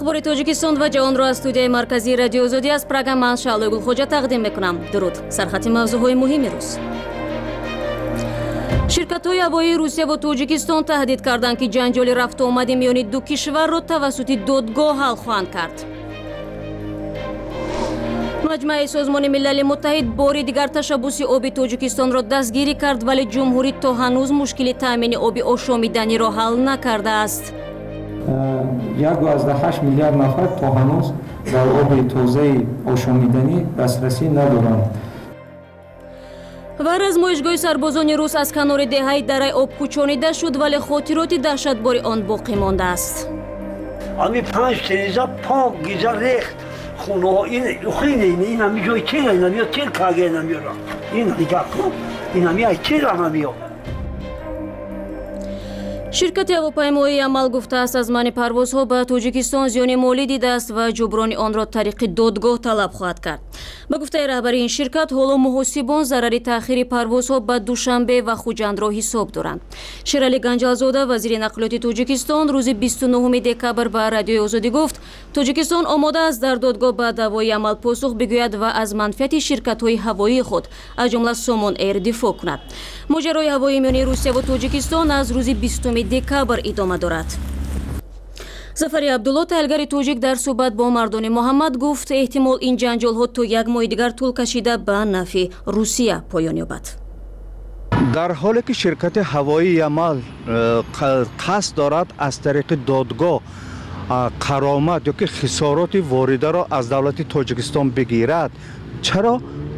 اخبار تاجیکستان و جهان را از استودیوی مرکزی رادیو آزادی از پراگ من شعله گلخوجه تقدیم میکنم. درود. سرخط موضوعهای مهم روز. شرکت‌های هوایی روسیه و تاجیکستان تهدید کردند که جنجال رفت و آمد میان دو کشور را توسط دادگاه حل خواهند کرد. مجمع سازمان ملل متحد بار دیگر تشبث آب تاجیکستان را دستگیری کرد، ولی جمهوری تا هنوز مشکل تامین آب آشامیدنی را حل نکرده است. 1.8 میلیارد نفر تا هنوز در آب تازه آشامیدنی دسترسی ندارند. و آزمایشگاه سربازان روس از کنار دهه دره آب کوچانیده شد، ولی خاطرات دهشتبار آن باقی مانده است. امی 5 تریزا پاک گیزا ریخت خونه این خیلی این همی جای چیه این همی تیر کاگه این همی را این دیگه این همی ای چیر همی شرکت هواپیمایی عمل گفته است از منع پروازها به تاجیکستان زیان مالی دیده است و جبران آن را طریق دادگاه طلب خواهد کرد. به گفته رهبر این شرکت، حالا محاسبان ضرر تأخیر پروازها به دوشنبه و خوجند را حساب دارند. شیرالی گنجالزاده وزیر نقلیات تاجیکستان روز 29 دکبر به رادیوی آزادی گفت تاجیکستان آماده است در دادگاه به دعوای عمل پاسخ بگوید و از منفعت شرکت‌های هوایی خود از جمله سامان ایر دفاع کند. ماجرای هوایی میان روسیه و تاجیکستان از روز 20 دکبر ادامه دارد. ظفر عبدالله تحلیلگر تاجیک در صحبت با مردان محمد گفت احتمال این جنجال ها تا یک ماه دیگر طول کشیده به نفع روسیه پایان یابد. در حالی که شرکت هوایی یمل قصد دارد از طریق دادگاه غرامت یا که خسارات وارده را از دولت تاجیکستان بگیرد، چرا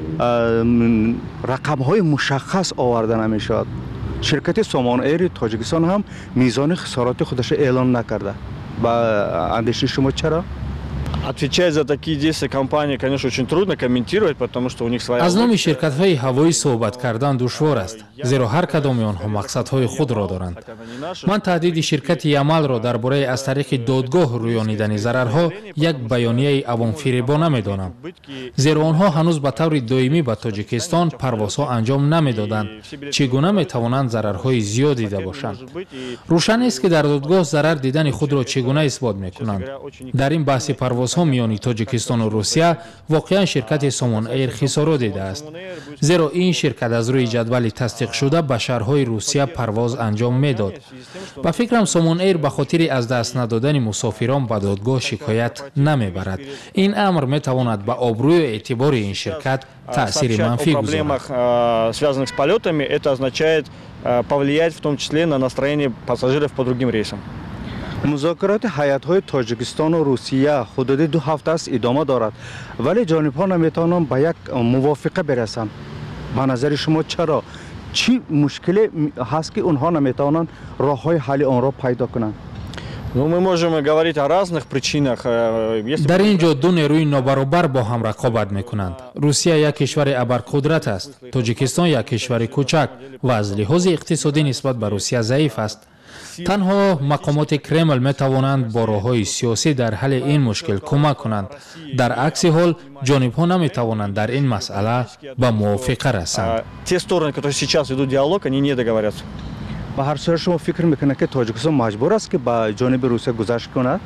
رقم های مشخص آورده نمی شود؟ شرکت سامان ایر تاجیکستان هم میزان خسارات خودش اعلان نکرده. با اندیشه شما چرا؟ Отвечать за такие действия компании, конечно, очень трудно комментировать, потому что у них своя... از نام شرکت‌های هوایی صحبت کردن دشوار است، زیرا هر کدام آنها مقصدهای خود را دارند. من تهدید شرکت یمل را درباره از طریق دادگاه رویانیدن ضررها یک بیانیه عوام‌فریبانه می‌دانم، زیرا آنها هنوز به طور دائمی به تاجیکستان پروازها انجام نمی‌دادند. چگونه می‌توانند ضررهای زیاد دیده باشند؟ روشن است که در دادگاه ضرر دیدن خود را چگونه اثبات می‌کنند. در این بحث پروازها میان تاجیکستان و روسیه واقعا شرکت سامان ایر خسارات دیده است، زیرا این شرکت از روی جدول تصدیق شده به شهرهای روسیه پرواز انجام میداد. با فکرم سامان ایر به خاطر از دست ندادن مسافران به دادگاه شکایت نمیبرد. این امر میتواند به آبروی و اعتبار این شرکت تأثیر منفی گذارد. связанных с полетами, это означает повлиять в том числе на настроение пассажиров по другим рейсам. مذاکرات هیئت‌های تاجیکستان و روسیه حدود 2 هفته است ادامه دارد، ولی جانب‌ها نمی‌توانند به یک موافقه برسند. به نظر شما چرا؟ چی مشکلی هست که اونها نمی‌توانند راه‌های حل آن را پیدا کنند؟ Мы можем говорить о разных причинах. در اینجا دو نیروی نابرابر با هم رقابت میکنند. روسیه یک کشور ابرقدرت است، تاجیکستان یک کشور کوچک و از لحاظ اقتصادی نسبت به روسیه ضعیف است. تنها مقامات کرمل می توانند با راه‌های سیاسی در حل این مشکل کمک کنند. در عکس حال جانب‌ها نمی توانند در این مسئله به موافقه رسند. Те стороны, которые сейчас ведут диалог, они не договорятся. به هر صورت شما فکر میکنه که تاجیکستان مجبور است که به جانب روسیه گذشت کند؟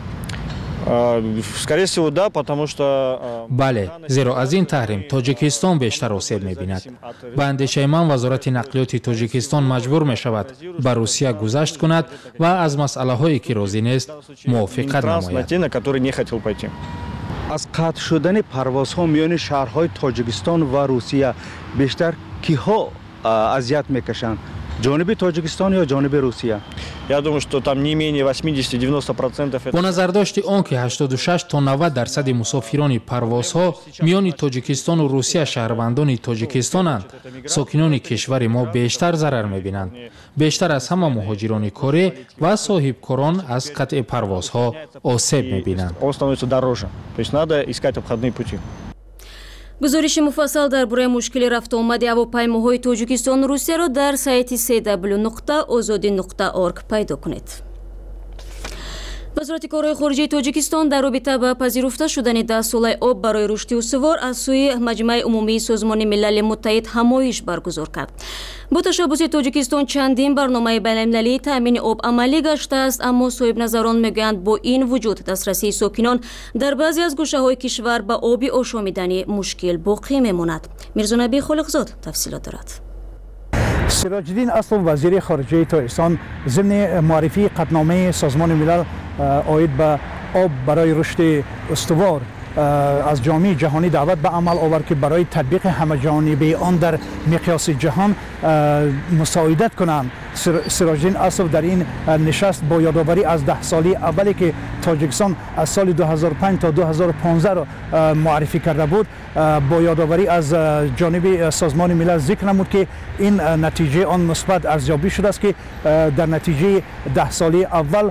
Скорее всего, да, потому что... بله، زیرا از این تحریم تاجیکستان بیشتر آسیب می‌بیند. به اندیشه من وزارت نقلیات تاجیکستان مجبور می شود به روسیه گذشت کند و از مسئله هایی که راضی نیست موافقت نماید. از قطع شدن پروازها میان شهرهای تاجیکستان و روسیه بیشتر کیها اذیت میکشند؟ جانب تاجیکستان یا جانب روسیه؟ Я думаю, что там не менее 80-90%. با نظرداشت آنکه 86 تا 90% مسافران پروازها میان تاجیکستان و روسیه شهروندان تاجیکستانند، ساکنان کشور ما بیشتر ضرر می‌بینند. بیشتر از همه مهاجران کره و صاحبکاران از قطع پروازها آسیب می‌بینند. Он становится дороже. То есть надо искать обходные пути. گزارش مفصل درباره مشکل رفت و آمد هواپیماهای تاجیکستان و روسیه را در سایت www.azadi.org پیدا کنید. وزارت کارهای خارجه تاجیکستان در رابطه با پذیرفته شدن 10 ساله آب برای رشد استوار از سوی مجمع عمومی سازمان ملل متحد همایش برگزار کرد. با تشبث تاجیکستان چندین برنامه بین‌المللی تامین آب عملی گشته است، اما صاحب نظران میگویند با این وجود دسترسی ساکنان در بعضی از گوشه‌های کشور به آب آشامیدنی مشکل باقی میماند. میرزا نبی خالقزاد تفصیلات دارد. سراج الدین اصل وزیر خارجه تاجیکستان ضمن معرفی قطعنامه سازمان ملل عاید به آب برای رشد استوار از جامعه جهانی دعوت به عمل آورد که برای تطبیق همه‌جانبه آن در مقیاس جهان مساعدت کنند. سراج الدین اصل در این نشست با یادآوری از 10 سالی اولی که تاجیکستان از سال 2005 تا 2015 را معرفی کرده بود، با یادآوری از جانب سازمان ملل ذکر نمود که این نتیجه آن مثبت ارزیابی شده است که در نتیجه 10 سالی اول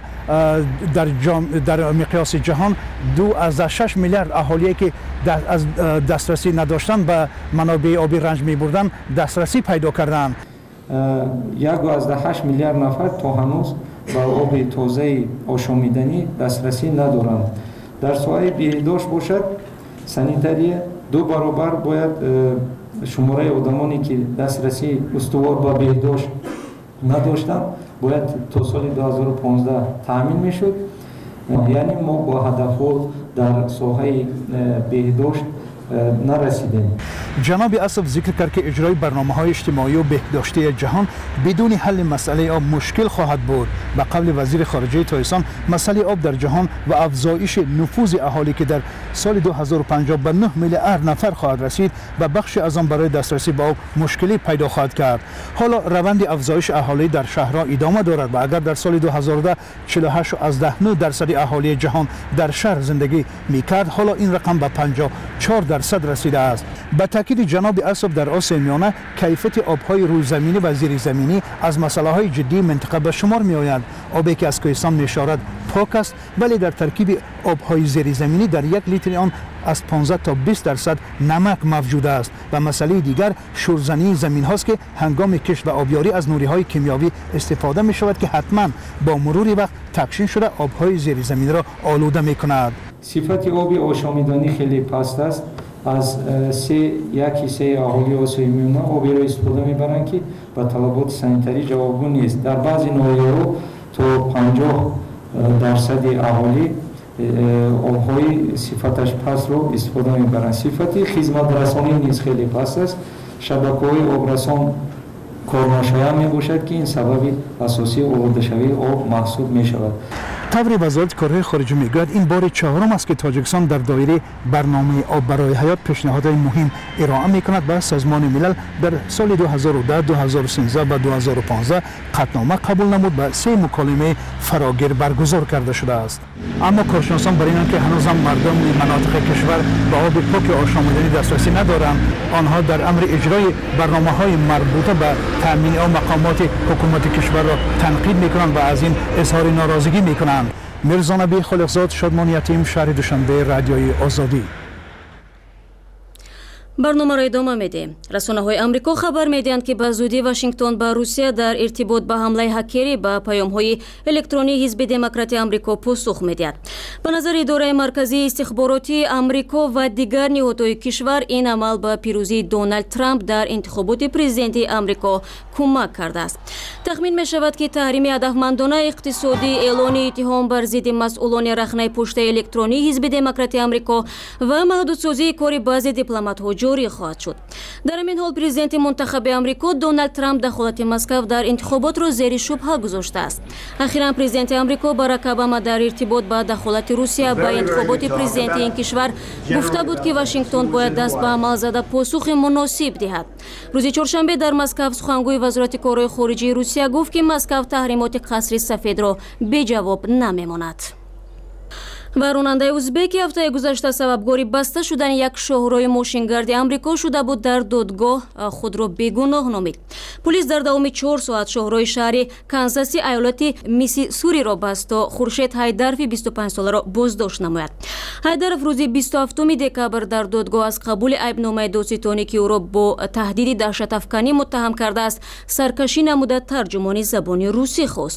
در مقیاس جهان 2.6 میلیارد اهالی که از دسترسی نداشتن به منابع آبی رنج می‌بردند دسترسی پیدا کردند. 1.8 میلیارد نفر تا هنوز به آب تازه آشامیدنی دسترسی ندارند. در ساحه بهداشت باشد سانیتاری 2 برابر باید شماره آدمانی که دسترسی استوار به بهداشت نداشتند باید تا سال 2015 تامین میشد. یعنی ما با هدفها در ساحه بهداشت نرسیدیم. جناب اسف ذکر کرد که اجرای برنامه‌های اجتماعی و بهداشتی جهان بدون حل مسئله آب مشکل خواهد بود. به قول وزیر خارجه تاجیکستان مسئله آب در جهان و افزایش نفوذ اهالی که در سال 2050 به 9 میلیارد نفر خواهد رسید و بخش از آن برای دسترسی به آب مشکلی پیدا خواهد کرد. حالا روند افزایش اهالی در شهرها ادامه دارد و اگر در سال 2010 48.9% اهالی جهان در شهر زندگی می‌کرد، حالا این رقم به 54% رسیده است. به تاکید جناب اسف در آسیا میانه کیفیت آب‌های روززمینی و زیرزمینی از مسائل جدی منطقه به شمار می‌آید. آبی که از کوهستان می‌شارد پاک است، ولی در ترکیب آب‌های زیرزمینی در 1 لیتر آن از 15 تا 20% نمک موجود است. و مسئله دیگر شورزنی زمین هاست که هنگام کشت و آبیاری از نوری‌های کیمیاوی استفاده می‌شود که حتما با مرور وقت تکشین شده آب‌های زیرزمینی را آلوده می‌کند. صفت آب آشامیدنی خیلی پست است. از 1/3 اهالی آسیای میانه آبی را استفاده می‌برند که به طلبات سانیتری جوابگو نیست. در بعضی ناحیه‌ها تا 50% اهالی آب‌های صفتش پست رو استفاده می‌برند. صفت خدمت رسانی نیز خیلی پست است. شبکه‌های آبرسان کارناشایان میباشد که این سبب اساسی آورده شوی آب محسوب می‌شود. طور وزارت کارهای خارجه میگوید این بار 4م است که تاجیکستان در دایره برنامه آب برای حیات پیشنهادهای مهم ارائه میکند و سازمان ملل در سال 2010 2013 و 2015 قطعنامه قبول نمود و 3 مکالمه فراگیر برگزار کرده شده است. اما کارشناسان بر اینند که هنوز هم مردم مناطق کشور به آب پاک آشامیدنی دسترسی ندارند. آنها در امر اجرای برنامه‌های مربوطه به تامین آب مقامات حکومت کشور را تنقید میکنند و از این اظهار ناراضگی میکنند. میرزا نبی خالقزاد، شادمان یتیم، شهر دوشنبه، رادیوی آزادی. برنامه را ادامه میدیم. رسانه‌های آمریکا خبر میدهند که به زودی واشنگتن با روسیه در ارتباط با حمله هکری به پیام‌های الکترونی حزب دموکرات آمریکا پاسخ میدهد. به نظر اداره مرکزی استخباراتی آمریکا و دیگر نهادهای کشور این عمل به پیروزی دونالد ترامپ در انتخابات پرزیدنتی آمریکا کمک کرده است. تخمین می‌شود که تحریم هدفمندانه اقتصادی، اعلان اتهام بر ضد مسئولان رخنه پشت الکترونی حزب دموکرات آمریکا و محدودسازی کار بعضی دیپلمات‌ها جاری خواهد شد. در این حال پرزیدنت منتخب آمریکا دونالد ترامپ دخالت مسکو در انتخابات را زیر شبهه گذاشته است. اخیراً پرزیدنت آمریکا باراک اوباما در ارتباط با دخالت روسیه به انتخابات پرزیدنتی این کشور گفته بود که واشنگتن باید دست به عمل زده پاسخ مناسب دهد. روز چهارشنبه در مسکو سخنگوی وزارت کارهای خارجه روسیه گفت که مسکو تحریمات قصر سفید را بی جواب نمیماند. و راننده ازبک هفته گذشته سببگاری بسته شدن یک شاهراه ماشینگرد آمریکا شده بود در دادگاه خود را بیگناه نامید. پلیس در داوم 4 ساعت شاهراه شهر کانزاس ایالت میسوری را بست تا خورشید هایدرف 25 ساله را بازداشت نماید. هایدرف روز 27 دکبر در دادگاه از قبول عیبنامه دادستانی که او را با تهدید دهشت افکنی متهم کرده است سرکشی نموده ترجمان زبان روسی خواست.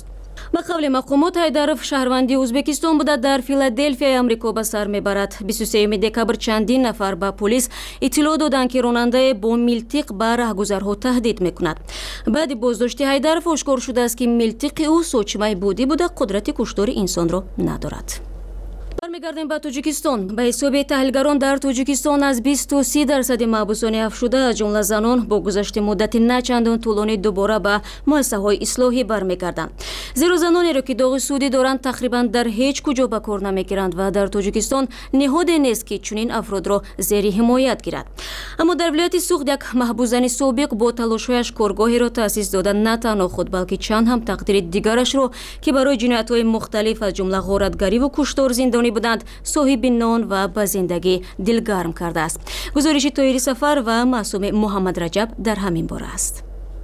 ба қавли мақомот Ҳайдаров шаҳрванди Ӯзбекистон буда дар Филаделфияи Амрико ба сар мебарад. 23 декабр чандин нафар ба полис иттилоъ доданд ки ронандае бо милтиқ ба раҳгузарҳо таҳдид мекунад. Баъди боздошти Ҳайдаров ошкор шудааст ки милтиқи ӯ сочимаи будӣ буда қудрати куштори инсонро надорад. бармегардем ба Тоҷикистон. Ба ҳисоби таҳлилгарон дар Тоҷикистон аз 20-30% маҳбусони афшуда аз ҷумла занон бо гузашти муддати начандон тӯлонӣ дубора ба муассисаҳои ислоҳӣ бармегарданд. Зеро занонеро ки доғи судӣ доранд тақрибан дар ҳеҷ куҷо ба кор намегиранд ва дар Тоҷикистон неҳоде нест ки чунин афродро зери ҳимоят гирад. Аммо дар вилояти Суғд як маҳбузани собиқ бо талошҳояш коргоҳеро таъсис дода на танҳо худ балки чанд ҳам тақдири дигарашро ки барои ҷиноятҳои мухталиф аз ҷумла ғоратгариву куштор зиндонӣ буданд соҳиби нон ва ба зиндагӣ дилгарм кардааст. гузориши Тоҳири Сафар ва Маъсуми Муҳаммад Раҷаб дар ҳамин бора аст.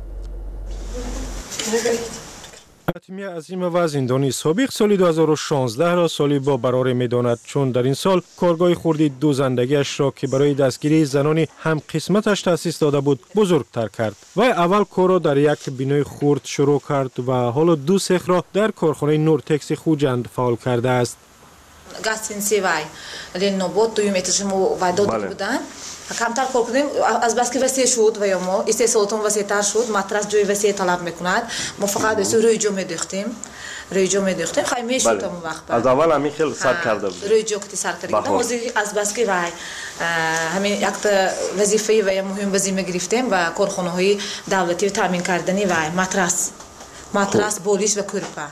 Фатимия Азимова зиндони собиқ соли 2016 ро соли бо бароре медонад, чун дар ин сол коргоҳи хурди дузандагиашро ки барои дастгирии занони ҳамқисматаш таъсис дода буд бузургтар кард. Вай аввал корро дар як бинои хурд шурӯъ кард ва ҳоло ду сехро дар корхонаи Нуртекси Хуҷанд фаъол кардааст. гостиниси вай ленобод дуюм этажи мо вай дода буданд. камтар кор кардем азбаски васеъ шуд ва ё мо истеҳсолотон васеътар шуд, матрас ҷои васеъ талаб мекунад. мо фақат рӯйҷо медӯхтем. хай мешуд ҳамон вақт. аз аввал ҳамин хел сар карда буд. рӯйҷо кити сар карда будем. ҳозир азбаски вай ҳамин якта вазифаи вай муҳим вазима гирифтем ва корхонаҳои давлатӣ таъмин кардани вай матрас болиш ва кӯрпа.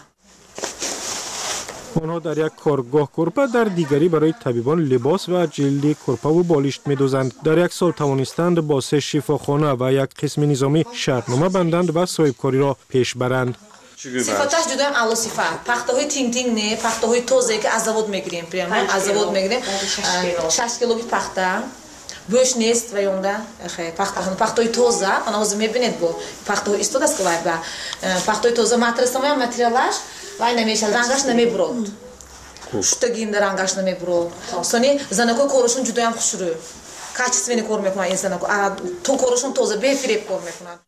онҳо дар як коргоҳ кӯрпа, дар дигари барои табибон либос ва ҷилди кӯрпаву болишт медӯзанд. дар як сол тавонистанд бо 3 шифохона ва як қисми низомӣ шартнома банданд ва соҳибкориро пеш баранд. сифаташ ҷудоям аъло сифат. пахтаҳои тинг не, пахтаҳои тозае ки аз завод мегирем, прямо аз завод мегирем. 6 килоги пахта бӯш нест ва ёнда пахтаҳои тоза, ана ҳозир мебинед бо пахтаҳои истодаст ки вай ба пахтаҳои тоза матрасамоям материалаш вай намешад, рангаш намебурод. Штагин рангаш намебурод. Сони занако корашон ҷудоям хушрӯ. Качествени кор мекунад ин занако. То корашон тоза бефиреб кор мекунад.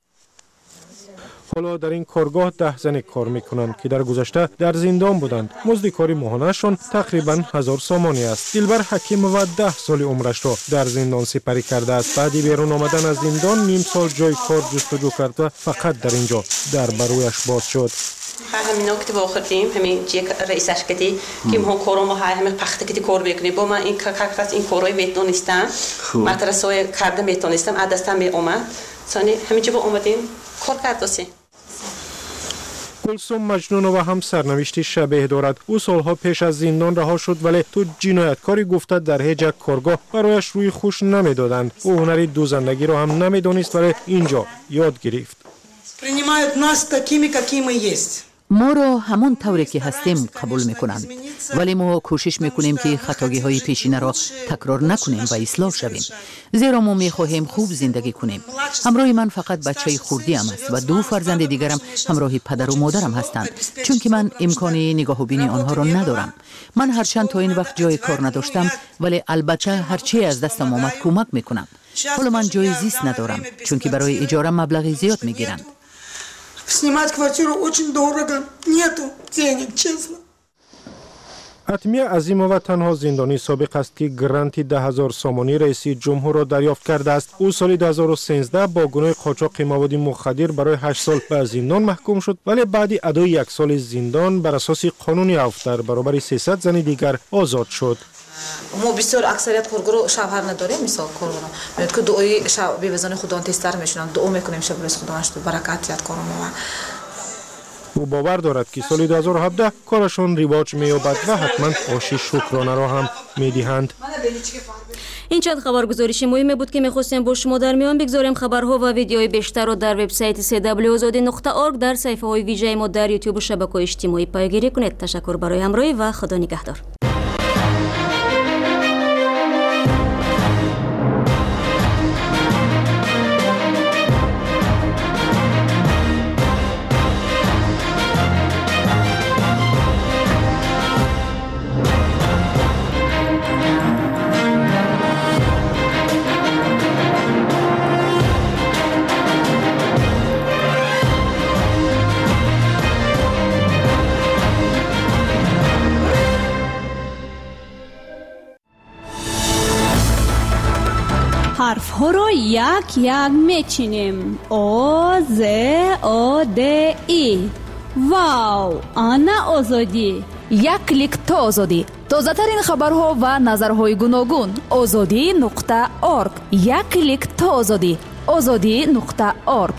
ҳоло дар ин коргоҳ 10 зане кор мекунанд ки дар гузашта дар зиндон буданд. музди кори моҳонашон тақрибан 1000 сомонӣ аст. Дилбар Ҳакимова 10 соли умрашро дар зиндон сипарӣ кардааст. баъди берун омадан аз зиндон ним сол ҷои кор ҷустуҷӯ кард ва фақат дар ин ҷо дар ба рӯяш боз шуд. ҳамино ки вохирдим ҳамин ҷия раисаш кити ки мо коро мо ҳамин пахта кити кор мекунем бо ман ин каркас ин корой метонистам матрасой карда метонистам адастам меомад сони ҳамин ҷо бо омадем кор кардоси. Кулсум Маҷнунова ҳам сарнавишти шабеҳ дорад. ӯ солҳо пеш аз зиндон раҳо шуд, вале ту ҷинояткори гуфта дар ҳеҷ як коргоҳ барояш рӯи хуш намедоданд. ӯ ҳунари дузандагиро ҳам намедонист, вале ин ҷо ёд гирифт. Принимают нас такими, какие мы есть. моро ҳамон тавре ки ҳастем қабул мекунанд, вале мо кӯшиш мекунем ки хатогиҳои пешинаро такрор накунем ва ислоҳ шавем, зеро мо мехоҳем хуб зиндагӣ кунем. ҳамроҳи ман фақат бачаи хурдиам аст ва 2 фарзанди дигарам ҳамроҳи падару модарам ҳастанд, чунки ман имкони нигоҳубини онҳоро надорам. ман ҳарчанд то ин вақт ҷои кор надоштам, вале албатта ҳарчие аз дастам омад кӯмак мекунам. ҳоло ман ҷои зист надорам, чунки барои иҷора маблағи зиёд мегиранд. Снимать квартиру очень дорого. Нету денег, честно. ҳатмия Азимова танҳо зиндони собиқ аст ки гранти 10,000 сомонӣ раиси ҷумҳурро дарёфт кардааст. ӯ соли 2013 бо гуноҳи қочоқи маводи мухаддир барои 8 сол ба зиндон маҳкум шуд, вале баъди адои 1 соли зиндон бар асоси қонуни афв дар баробари 300 зани дигар озод шуд. мо бисёр аксарият коргоро шавҳар надорем, мисол коргоро меёд ки дуои бевазони худон тезтар мешунанд, дуо мекунем шабрӯз худонаш баракат яд кормо. ӯ бовар дорад ки соли 2017 корашон ривоҷ меёбад ва ҳатман оши шукронаро ҳам медиҳанд. ин чанд хабаргузориши муҳиме буд ки мехостем бо шумо дар миён бигзорем. хабарҳо ва видеои бештарро дар вебсайти cwozodi.org, дар саҳифаҳои вижаи мо дар ютубу шабакаҳои иҷтимоӣ пайгирӣ кунед. ташаккур барои ҳамроҳӣ ва худо нигаҳдор. یک میچینیم. OZODE. واو، آنا آزادی. یک کلیک تا آزادی. تازه‌ترین خبرها و نظرهای گوناگون. azadi.org. یک کلیک تا آزادی. azadi.org.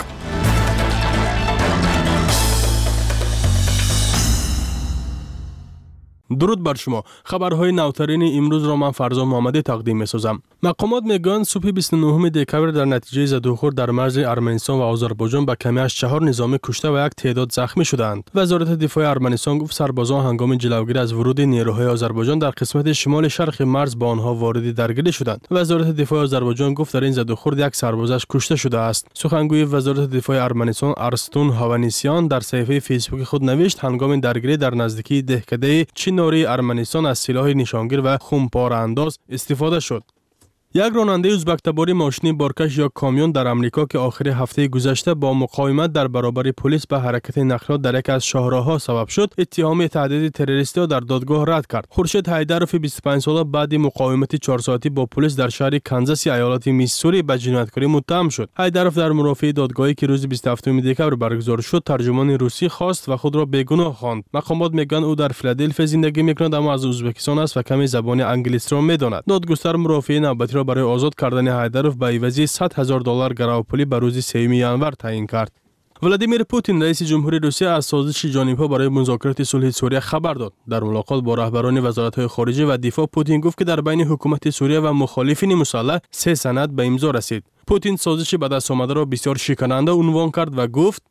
درود بر شما. خبرهای نوترین امروز را من فرزان محمدی تقدیم می‌سازم. مقامات میگویند صبح 29 دکبر در نتیجه زدوخور در مرز ارمنستان و آذربایجان به کمی از 4 نظامی کشته و یک تعداد زخمی شدند. وزارت دفاع ارمنستان گفت سربازان هنگام جلوگیری از ورود نیروهای آذربایجان در قسمت شمال شرق مرز با آنها وارد درگیری شدند. وزارت دفاع آذربایجان گفت در این زدوخور یک سربازش کشته شده است. سخنگوی وزارت دفاع ارمنستان ارستون هاوانیسیان در صفحه فیسبوک خود نوشت هنگام درگیری در نزدیکی دهکده چیناری ارمنستان از سلاح نشانگیر و خونپاره انداز استفاده شد. یک راننده ازبک‌تباری ماشین بارکش یا کامیون در امریکا که آخر هفته گذشته با مقاومت در برابر پلیس به حرکت نقلیات در یک از شاهراه‌ها سبب شد، اتهام تهدید تروریستی را در دادگاه رد کرد. خورشید حیدروف 25 ساله بعد مقاومت 4 ساعتی با پلیس در شهر کانزاس ایالت میسوری به جنایتکاری متهم شد. حیدروف در مرافعه دادگاهی که روز 27 دکبر برگزار شد، ترجمان روسی خواست و خود را بیگناه خواند. مقامات میگن او در فیلادلفیا زندگی می‌کند اما از ازبکستان است و کمی زبان انگلیسی را می‌داند. دادگستر مرافعه نوبتی برای آزاد کردن حیدروف به عوض $100,000 گراوپولی به روز 3 ژانویه تعیین کرد. ولادیمیر پوتین رئیس جمهوری روسیه از سازش جانبها برای مذاکرات صلح سوریه خبر داد. در ملاقات با رهبران وزارت‌های خارجه و دفاع پوتین گفت که در بین حکومت سوریه و مخالفین مسلح 3 سند به امضا رسید. پوتین سازش به دست آمده را بسیار شکننده عنوان کرد و گفت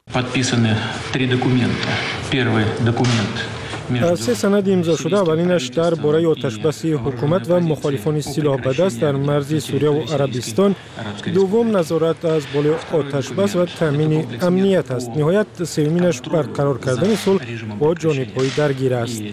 از 3 سند امضا شده اولینش درباره آتشبسی حکومت و مخالفان سلاح به دست در مرز سوریه و عربستان، دوم نظارت از بالای آتشبس و تامین امنیت است. نهایت سومینش برقرار کردن صلح با جانب‌های درگیر است.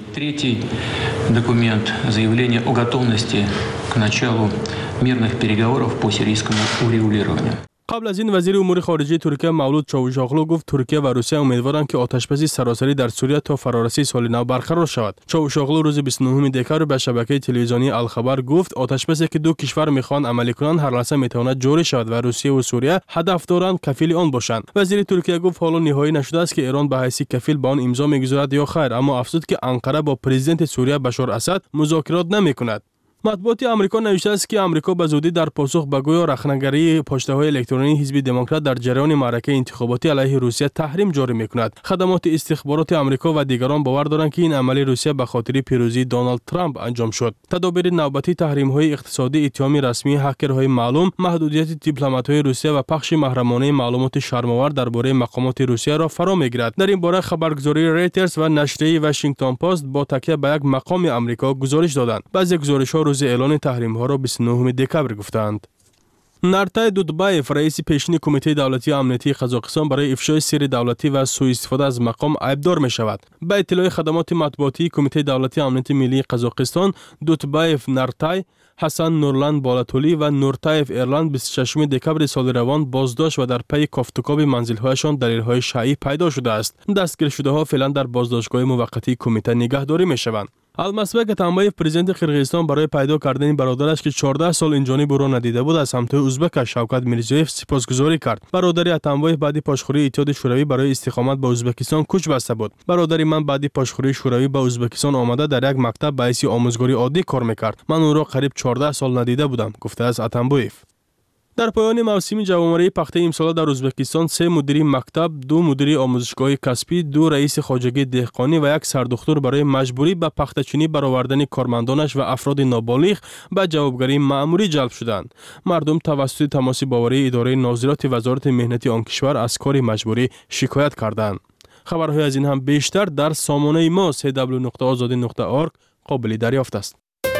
Документ заявление о готовности к началу мирных переговоров по сирийскому урегулированию. قبل از این وزیر امور خارجه ترکیه مولود چاوشاغلو گفت ترکیه و روسیه امیدوارند که آتشبسی سراسری در سوریه تا فرارسی سال نو برقرار شود. چاوشاغلو روز 29 دکبر به شبکه تلویزیونی الخبر گفت آتشبسی که دو کشور میخوان عملی کنند هر لحظه میتواند جاری شود و روسیه و سوریه هدف دارند کفیل آن باشند. وزیر ترکیه گفت حالا نهایی نشده است که ایران به حیث کفیل به آن امضا میگذارد یا خیر، اما افزود که انقره با پرزیدنت سوریه بشار اسد مذاکرات نمیکند. مطبوعات آمریکا نوشته است که آمریکا به زودی در پاسخ به گویا رخنه‌گری پشته‌های الکترونیکی حزب دموکرات در جریان معرکه انتخاباتی علیه روسیه تحریم جاری می‌کند. خدمات استخبارات آمریکا و دیگران باور دارند که این عمل روسیه به خاطر پیروزی دونالد ترامپ انجام شد. تدابیر نوبتی تحریم‌های اقتصادی، اتهام رسمی هکرهای معلوم، محدودیت دیپلمات‌های روسیه و پخش محرمانه معلومات شرم‌آور درباره مقامات روسیه را فرا می‌گیرد. در این باره خبرگزاری رویترز و نشریه واشنگتن پست با تکیه به یک مقام آمریکا گزارش دادند. بعضی گزارش‌ها روز اعلان تحریم‌ها را 29 دکبر گفتند. نرتای دودبایف رئیس پیشین کمیته دولتی امنیتی قزاقستان برای افشای سر دولتی و سوء استفاده از مقام عیبدار می شود. به اطلاع خدمات مطبوعاتی کمیته دولتی امنیتی ملی قزاقستان، دودبایف نرتای، حسن نورلند بالاتولی و نورتایف ایرلند 26 دکبر سال روان بازداشت و در پی کافتوکاب منزل‌هایشان دلیل‌های شایع پیدا شده است. دستگیر شده‌ها فعلا در بازداشتگاه موقتی کمیته نگهداری می‌شوند. المسبک اتنبایف پرزیدنت قرقیزستان برای پیدا کردن برادرش که 14 سال این جانب او را ندیده بود از همتای ازبک شوکت میرزیویف سپاسگزاری کرد. برادر اتنبایف بعد پاشخوری اتحاد شوروی برای استقامت به ازبکستان کوچ بسته بود. برادر من بعد پاشخوری شوروی به ازبکستان آمده در یک مکتب به حیث آموزگاری عادی کار میکرد. من او را قریب 14 سال ندیده بودم، گفته است اتنبایف. در پایان موسم جوامری پخته امسال در ازبکستان 3 مدیر مکتب، 2 مدیر آموزشگاه کسبی، 2 رئیس خواجگی دهقانی و 1 سردختر برای مجبوری به پخته‌چینی برآوردن کارمندانش و افراد نابالغ به جوابگری مأموری جلب شدند. مردم توسط تماس باوری اداره ناظرات وزارت مهنت آن کشور از کار مجبوری شکایت کردند. خبرهای از این هم بیشتر در سامانه ما www.azadi.org قابل دریافت است.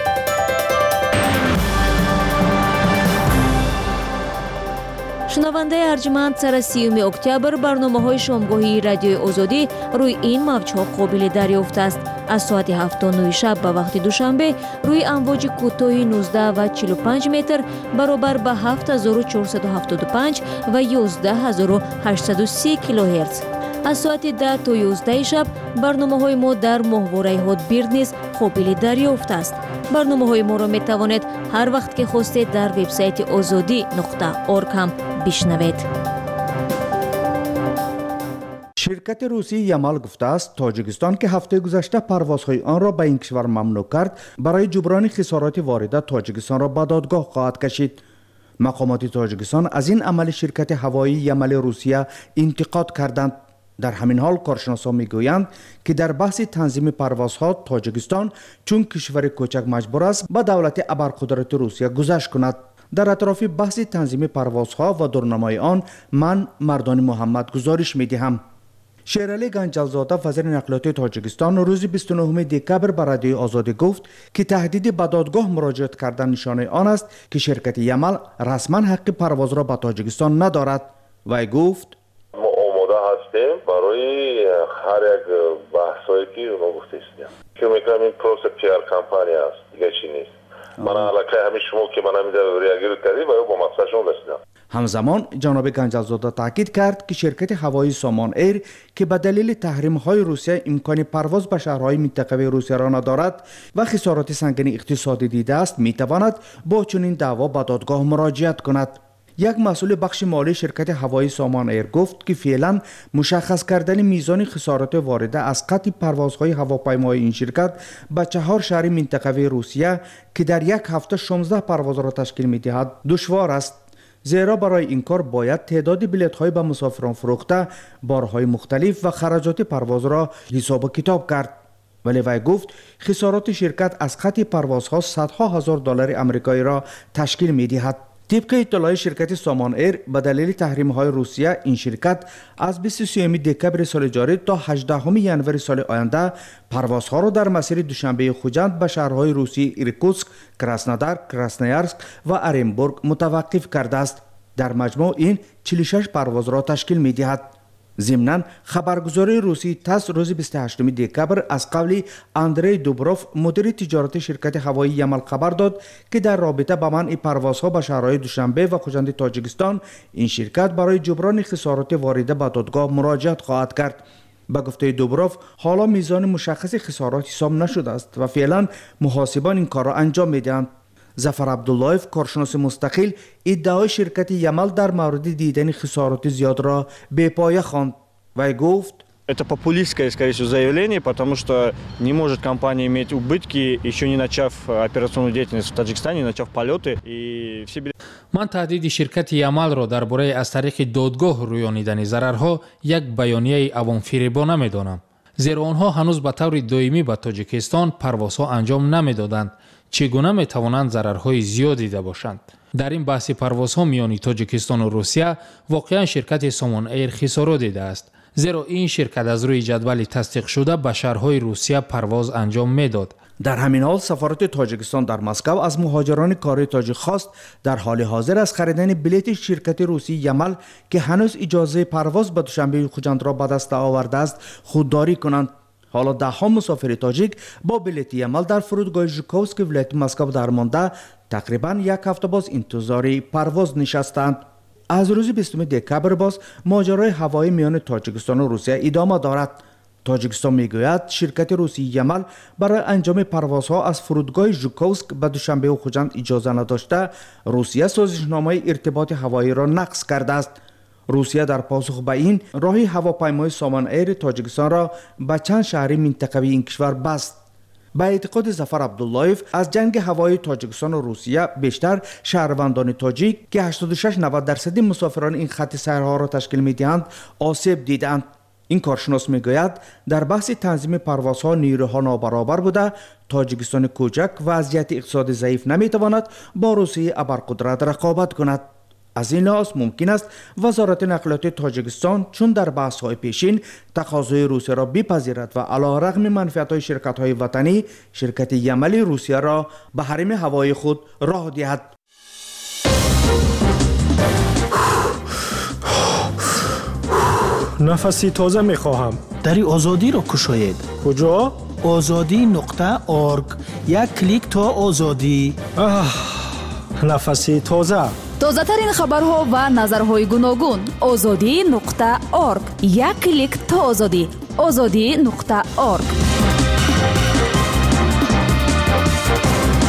شنونده ارجمند سر 30 اکتبر برنامه‌های شامگاهی رادیو آزادی روی این موج‌ها قابل دریافت است. از ساعت 7:09 شب به وقت دوشنبه روی امواج کوتاه 19 و 45 متر برابر به 7475 و 11830 کیلوهرتز. از ساعت 10 تا 11 شب برنامه‌های ما در ماهواره هات بیرد نیز قابل دریافت است. برنامه‌های ما را می‌توانید هر وقت که خواستید در وبسایت ozodi.org هم بشنوید. شرکت روسی یامال گفته است تاجیکستان که هفته گذشته پروازهای آن را به این کشور ممنوع کرد، برای جبران خسارات وارده تاجیکستان را به دادگاه خواهد کشید. مقامات تاجیکستان از این عمل شرکت هوایی یامال روسیه انتقاد کردند. در همین حال کارشناسان میگویند که در بحث تنظیم پروازها تاجیکستان چون کشور کوچک مجبور است به دولت ابرقدرت روسیه گذشت کند. در اطراف بحث تنظیم پروازها و دورنمای آن من مردان محمد گزارش میدهم. شیرعلی گنجلزاده وزیر نقلیات تاجیکستان روز 29 دکبر به رادیو آزادی گفت که تهدید به دادگاه مراجعه کردن نشانه آن است که شرکت یامال رسما حق پرواز را به تاجیکستان ندارد. وی گفت ما آماده هستیم برای هر یک بحثایی که اونا گفته است. که میگم این پروسه پیار کمپانی است، دیگه چی نیست. من علاقه همین شما که من همیشه ریاگیر کردی و با مقصدشون رسیدم. همزمان جناب گنجلزاده تاکید کرد که شرکت هوایی سامان ایر که به دلیل تحریم‌های روسیه امکان پرواز به شهرهای منطقه روسیه را ندارد و خسارات سنگین اقتصادی دیده است، میتواند با چنین دعوا به دادگاه مراجعت کند. یک مسئول بخش مالی شرکت هوایی سامان ایر گفت که فعلا مشخص کردن میزان خسارات وارده از قطع پروازهای هواپیمای این شرکت به 4 شهر منطقه روسیه که در یک هفته 16 پرواز را تشکیل می‌دهد دشوار است. زیرا برای این کار باید تعداد بلیط‌های به مسافران فروخته، بارهای مختلف و خراجات پرواز را حساب و کتاب کرد. ولی وی گفت خسارات شرکت از قطع پروازها صدها هزار دلار آمریکایی را تشکیل می‌دهد. طبق اطلاع شرکت سامان ایر به دلیل تحریم‌های روسیه این شرکت از 23 دکبر سال جاری تا 18 ژانویه سال آینده پروازها را در مسیر دوشنبه خوجند به شهرهای روسی ایرکوتسک، کراسنودار، کراسنویارسک و ارنبورگ متوقف کرده است. در مجموع این 46 پرواز را تشکیل می‌دهد. ضمناً خبرگزاری روسی تاس روز 28 دکبر از قول اندری دوبروف مدیر تجارت شرکت هوایی یامال خبر داد که در رابطه با منع پروازها به شهرهای دوشنبه و خوجند تاجیکستان این شرکت برای جبران خسارات وارده به دادگاه مراجعت خواهد کرد. به گفته دوبروف حالا میزان مشخص خسارات حساب نشده است و فعلا محاسبان این کار را انجام میدهند. ظفر عبداللهیف کارشناس مستقل ادعای شرکت یامال در مورد دیدن خسارات زیاد را بی‌پایه خواند. وی گفت Это популистское, скорее всего, заявление, потому что не может компания иметь убытки, еще не начав операционную деятельность в Таджикистане, не начав полеты и все билеты. من تهدید شرکت یامال را درباره از طریق دادگاه رویانیدن ضررها یک بیانیه عوام‌فریبانه می‌دانم. زیرا آنها هنوز به طور دائمی به تاجیکستان پروازها انجام نمی‌دادند. چگونه می‌توانند ضررهای زیادی دیده باشند؟ در این بحث پروازها میان تاجیکستان و روسیه واقعا شرکت سامان ایر خسارات دیده است. زیرا این شرکت از روی جدول تصدیق شده به شهرهای روسیه پرواز انجام میداد. در همین حال سفارت تاجیکستان در مسکو از مهاجران کاری تاجیک خواست در حال حاضر از خریدن بلیط شرکت روسی یامال که هنوز اجازه پرواز به دوشنبه خوجند را به دست آورده است خودداری کنند. حالا ده‌ها مسافر تاجیک با بلیط یامال در فرودگاه ژوکوفسک ولایت مسکو درمانده تقریبا یک هفته باز انتظار پرواز نشستند. از روز 20 دکبر باز ماجرای هوایی میان تاجیکستان و روسیه ادامه دارد. تاجیکستان میگوید شرکت روسی یامال برای انجام پروازها از فرودگاه ژوکوفسک به دوشنبه و خوجند اجازه نداشته روسیه سازشنامه ارتباط هوایی را نقض کرده است. روسیه در پاسخ به این راه هواپیمای سامان ایر تاجیکستان را به چند شهر منطقوی این کشور بست. به اعتقاد ظفر عبداللهیف از جنگ هوایی تاجیکستان و روسیه بیشتر شهروندان تاجیک که 86-90% مسافران این خط سیرها را تشکیل می‌دهند آسیب دیدند. این کارشناس میگوید در بحث تنظیم پروازها نیروها نابرابر بوده، تاجیکستان کوچک و وضعیت اقتصادی ضعیف نمیتواند با روسیه ابرقدرت رقابت کند. از این لحاظ ممکن است وزارت نقلیات تاجیکستان چون در بحث‌های پیشین تقاضای روسیه را بپذیرد و علیرغم منفعت‌های شرکت‌های وطنی شرکت یامال روسیه را به حریم هوایی خود راه دهد. نفسی تازه می‌خواهم. در آزادی را کشاید. کجا؟ azadi.org. یک کلیک تا آزادی. نفسی تازه. تازه‌ترین خبرها و نظرهای گوناگون. azadi.org. یک کلیک تا آزادی. azadi.org.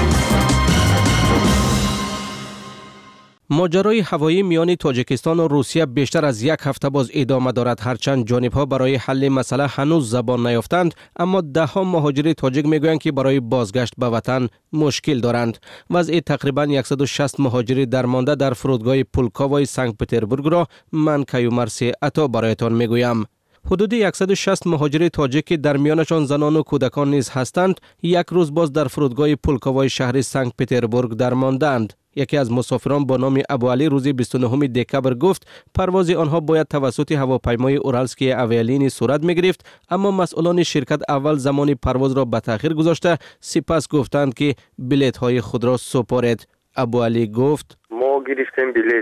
ماجرای هوایی میان تاجیکستان و روسیه بیشتر از یک هفته باز ادامه دارد. هرچند جانب‌ها برای حل مسئله هنوز زبان نیافتند، اما ده‌ها مهاجر تاجیک میگویند که برای بازگشت به وطن مشکل دارند. وضع تقریباً 160 مهاجر درمانده در فرودگاه پولکاوای سنت پترزبورگ را من کیومرث عطا برایتان میگویم. حدود 160 مهاجر تاجیک که در میانشان زنان و کودکان نیز هستند، یک روز باز در فرودگاه پولکاوای شهر سنت پترزبورگ درماندند. یکی از مسافران با نام ابوعلی روز 29 دکبر گفت پرواز آنها باید توسط هواپیمای اورالسکی اویالینی صورت می‌گرفت، اما مسئولان شرکت اول زمان پرواز را به تأخیر گذاشته، سپس گفتند که بلیط‌های خود را سپارید. ابوعلی گفت ما گرفتیم بلیط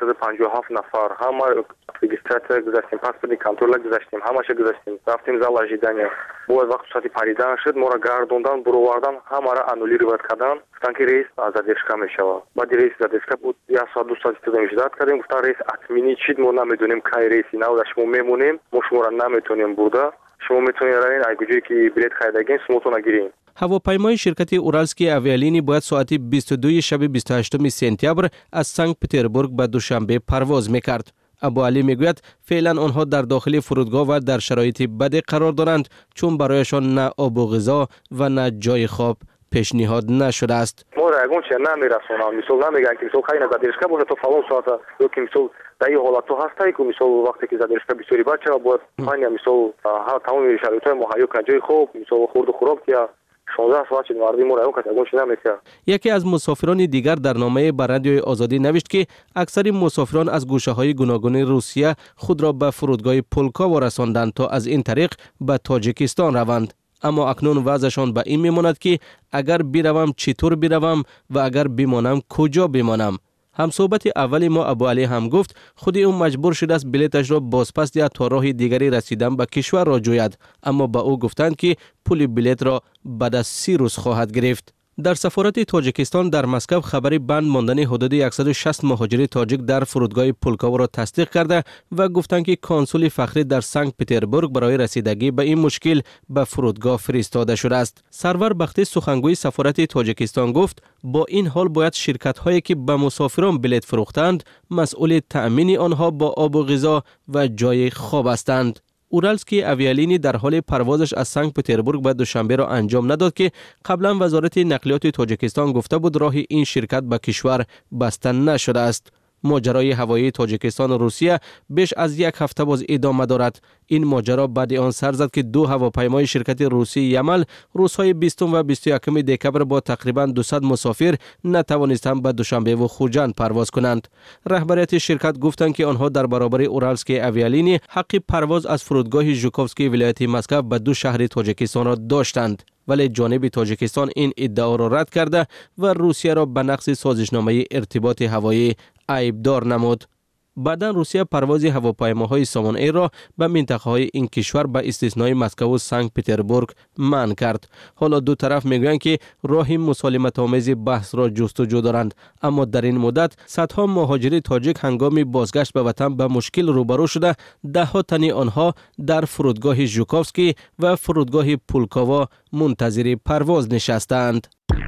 157 نفر، همه رجیستراتور گذاشتیم، پاسپورت کنترل گذاشتیم، همه‌اش گذاشتیم، رفتیم زال اجیدانی. باز وقت ساعتی پریدن شد، ما را گردوندن، برآوردن، همه را انولیرovat کردن، گفتن که رئیس زادرشکا میشود. بعد رئیس زادرشکا بود، یا ساعت 2 ساعت استفاده می‌شد کردیم، گفتن رئیس اطمینی چید ما نمیدونیم کی رئیسی نه، شما میمونیم، ما شما را نمیتونیم برده، شما میتونید روین اگه که بلیط خریدگین سموتون گیرین. هواپیمای شرکت اورالسکی اویالینی باید ساعت 22 شب 28 سپتامبر از سنت پترزبورگ به دوشنبه پرواز میکرد. ابوعلی میگوید فعلا آنها در داخل فرودگاه و در شرایط بد قرار دارند، چون برایشان نه آب و غذا و نه جای خواب پیشنهاد نشده است. ما را اگون چه نمیرسونن، مثلا نمیگن که مثلا خیلی زادرشکا باشه تو فلان ساعت، یا که مثلا در این حالت تو هستی که مثلا وقتی که زادرشکا بسیاری بچه باید خیلی مثلا ها تمام شرایطهای مهیا کنه، جای خوب مثلا خورد و خوراک یا 16 ساعت چه مردی ما را اون کسی اگون چه نمیشه. یکی از مسافران دیگر در نامه به رادیوی آزادی نوشت که اکثر مسافران از گوشه‌های گوناگون روسیه خود را به فرودگاه پولکاوا رساندند تا از این طریق به تاجیکستان روند، اما اکنون وضعشان به این میماند که اگر بروم چطور بروم و اگر بمانم کجا بمانم. همصحبت اولی ما ابوعلی هم گفت خود او مجبور شده است بلیطش را بازپس دهد تا راه دیگری رسیدن به کشور را جوید، اما با او گفتند که پول بلیط را بعد از 30 روز خواهد گرفت. در سفارت تاجیکستان در مسکو خبری بند ماندن حدود 160 مهاجر تاجیک در فرودگاه پولکاوا را تصدیق کرده و گفتند که کنسول فخری در سنت پترزبورگ برای رسیدگی به این مشکل به فرودگاه فرستاده شده است. سرور بختی سخنگوی سفارت تاجیکستان گفت با این حال باید شرکت هایی که به مسافران بلیط فروختند مسئول تأمین آنها با آب و غذا و جای خواب هستند. اورالسکی اویالینی در حال پروازش از سنت پترزبورگ به دوشنبه را انجام نداد که قبلا وزارت نقلیات تاجیکستان گفته بود راه این شرکت به کشور بسته نشده است. ماجرای هوایی تاجیکستان و روسیه بیش از یک هفته باز ادامه دارد. این ماجرا بعد آن سر زد که دو هواپیمای شرکت روسی یمل روزهای 20 و 21 دکبر با تقریبا 200 مسافر نتوانستند به دوشنبه و خوجند پرواز کنند. رهبریت شرکت گفتند که آنها در برابر اورالسکی اویالینی حق پرواز از فرودگاه ژوکوفسکی ولایت مسکو به دو شهر تاجیکستان را داشتند، ولی جانب تاجیکستان این ادعا را رد کرده و روسیه را به نقض سازشنامه ارتباط هوایی عیبدار نمود. بعدا روسیه پرواز هواپیماهای سامان ایر را به منطقه‌های این کشور به استثنای مسکو و سنت پترزبورگ منع کرد. حالا دو طرف میگویند که راه مسالمت‌آمیز بحث را جستجو دارند، اما در این مدت صدها مهاجر تاجیک هنگام بازگشت به وطن به مشکل روبرو شده، ده‌ها تن آنها در فرودگاه ژوکوفسکی و فرودگاه پولکاوا منتظر پرواز نشستند.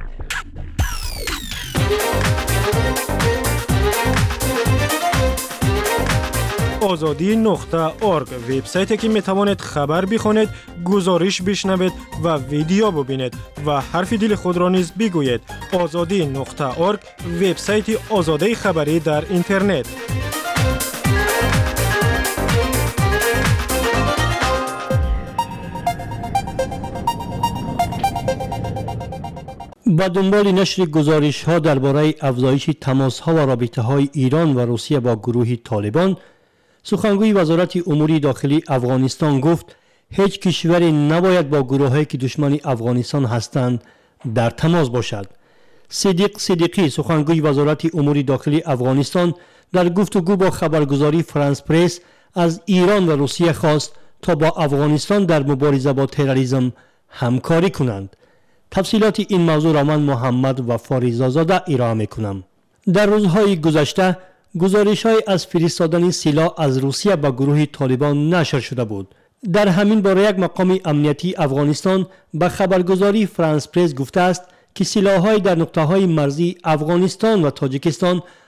azadi.org وبسایتی که میتوانید خبر بخونید، گزارش بشنوید و ویدیو ببینید و حرف دل خود را نیز بگویید. azadi.org وبسایت آزادی خبری در اینترنت. با دنبال نشر گزارش‌ها درباره افزایش تماس‌ها و رابطه‌های ایران و روسیه با گروه طالبان، سخنگوی وزارت امور داخلی افغانستان گفت هیچ کشوری نباید با گروه‌هایی که دشمن افغانستان هستند در تماس باشد. صدیق صدیقی سخنگوی وزارت امور داخلی افغانستان در گفتگو با خبرگزاری فرانس پرس از ایران و روسیه خواست تا با افغانستان در مبارزه با تروریسم همکاری کنند. تفصیلات این موضوع را من محمد و فاریزازاده ارائه می‌کنم. در روزهای گذشته گزارش‌های از فرستادن سلاح از روسیه به گروه طالبان نشر شده بود. در همین باره یک مقام امنیتی افغانستان به خبرگزاری فرانس پرس گفته است که سلاح‌های در نقطه‌های مرزی افغانستان و تاجیکستان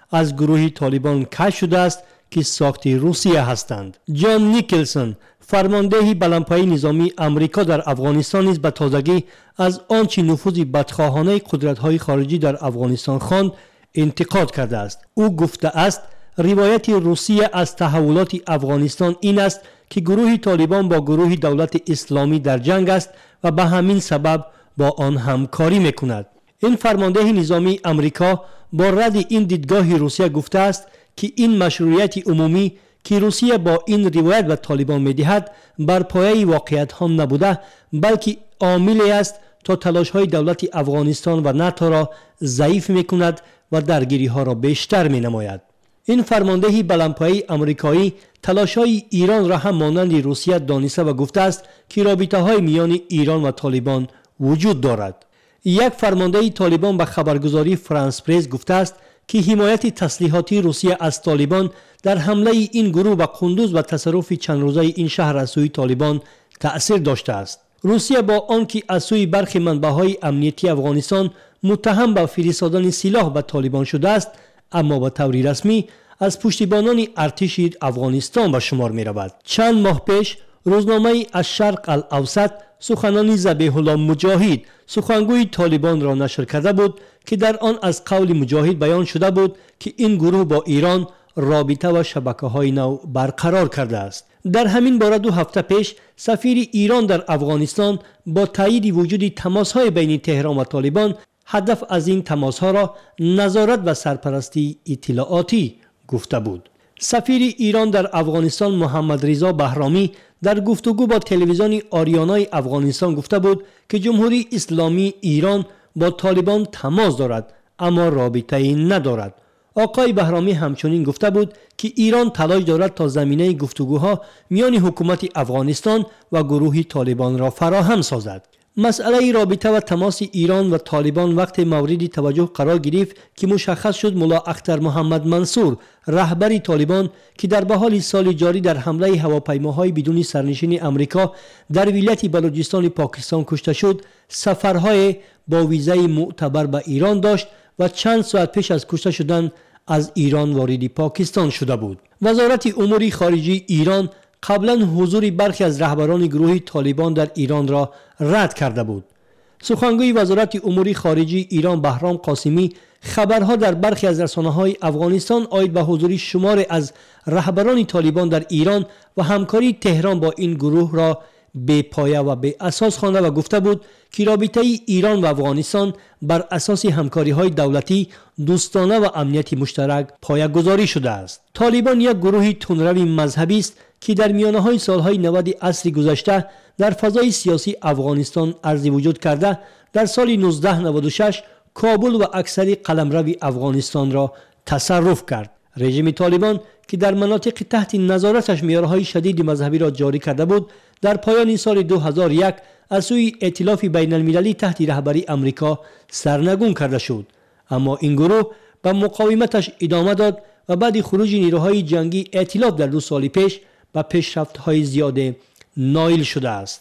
از گروه طالبان کشف شده است که ساخت روسیه هستند. جان نیکلسون فرمانده بلندپایه نظامی امریکا در افغانستان نیز به تازگی از آنچه نفوذ بدخواهانه قدرت‌های خارجی در افغانستان خواند انتقاد کرده است. او گفته است روایت روسیه از تحولات افغانستان این است که گروه طالبان با گروه دولت اسلامی در جنگ است و به همین سبب با آن همکاری میکند. این فرمانده نظامی امریکا با رد این دیدگاه روسیه گفته است که این مشروعیت عمومی که روسیه با این روایت به طالبان میدهد بر پایه واقعیت ها نبوده بلکه عاملی است تا تلاش های دولت افغانستان و ناتو را ضعیف میکند و درگیری ها را بیشتر می نماید. این فرمانده بلندپایه آمریکایی تلاش‌های ایران را هم مانند روسیه دانسته و گفته است که رابطه‌های میان ایران و طالبان وجود دارد. یک فرمانده طالبان به خبرگزاری فرانس پرس گفته است که حمایت تسلیحاتی روسیه از طالبان در حمله این گروه به قندوز و تصرف چند روزه این شهر از سوی طالبان تأثیر داشته است. روسیه با آنکه از سوی برخی منبع‌های امنیتی افغانستان متهم به فرستادن سلاح به طالبان شده است، اما به طور رسمی از پشتیبانان ارتش افغانستان به شمار می رود. چند ماه پیش روزنامه الشرق الاوسط سخنان ذبیح الله مجاهد سخنگوی طالبان را نشر کرده بود که در آن از قول مجاهد بیان شده بود که این گروه با ایران رابطه و شبکه‌های نو برقرار کرده است. در همین باره 2 هفته پیش سفیر ایران در افغانستان با تایید وجود تماس‌های بین تهران و طالبان هدف از این تماس‌ها را نظارت و سرپرستی اطلاعاتی گفته بود. سفیر ایران در افغانستان محمد رضا بهرامی در گفتگو با تلویزیون آریانا افغانستان گفته بود که جمهوری اسلامی ایران با طالبان تماس دارد اما رابطه‌ای ندارد. آقای بهرامی همچنین گفته بود که ایران تلاش دارد تا زمینه گفتگوها میان حکومت افغانستان و گروه طالبان را فراهم سازد. مسئله رابطه و تماس ایران و طالبان وقت مورد توجه قرار گرفت که مشخص شد ملا اختر محمد منصور رهبر طالبان که در بهار سال جاری در حمله هواپیماهای بدون سرنشین امریکا در ولایت بلوچستان پاکستان کشته شد، سفرهای با ویزای معتبر به ایران داشت و چند ساعت پیش از کشته شدن از ایران وارد پاکستان شده بود. وزارت امور خارجه ایران قبلا حضور برخی از رهبران گروه طالبان در ایران را رد کرده بود. سخنگوی وزارت امور خارجه ایران بهرام قاسمی خبرها در برخی از رسانه‌های افغانستان عاید به حضور شمار از رهبران طالبان در ایران و همکاری تهران با این گروه را بی پایه و بی اساس خوانده و گفته بود که رابطه ایران و افغانستان بر اساس همکاری‌های دولتی، دوستانه و امنیتی مشترک پایه‌گذاری شده است. طالبان یک گروه تندروی مذهبی است که در میانه‌های سالهای 90 عصر گذشته در فضای سیاسی افغانستان عرض وجود کرده، در سال 1996 کابل و اکثر قلمرو افغانستان را تصرف کرد. رژیم طالبان که در مناطق تحت نظارتش معیارهای شدید مذهبی را جاری کرده بود، در پایان سال 2001 از سوی ائتلاف بین المللی تحت رهبری امریکا سرنگون کرده شد. اما این گروه به مقاومتش ادامه داد و بعد خروج نیروهای جنگی ائتلاف در 2 سال پیش به پیشرفت‌های زیاد نائل شده است.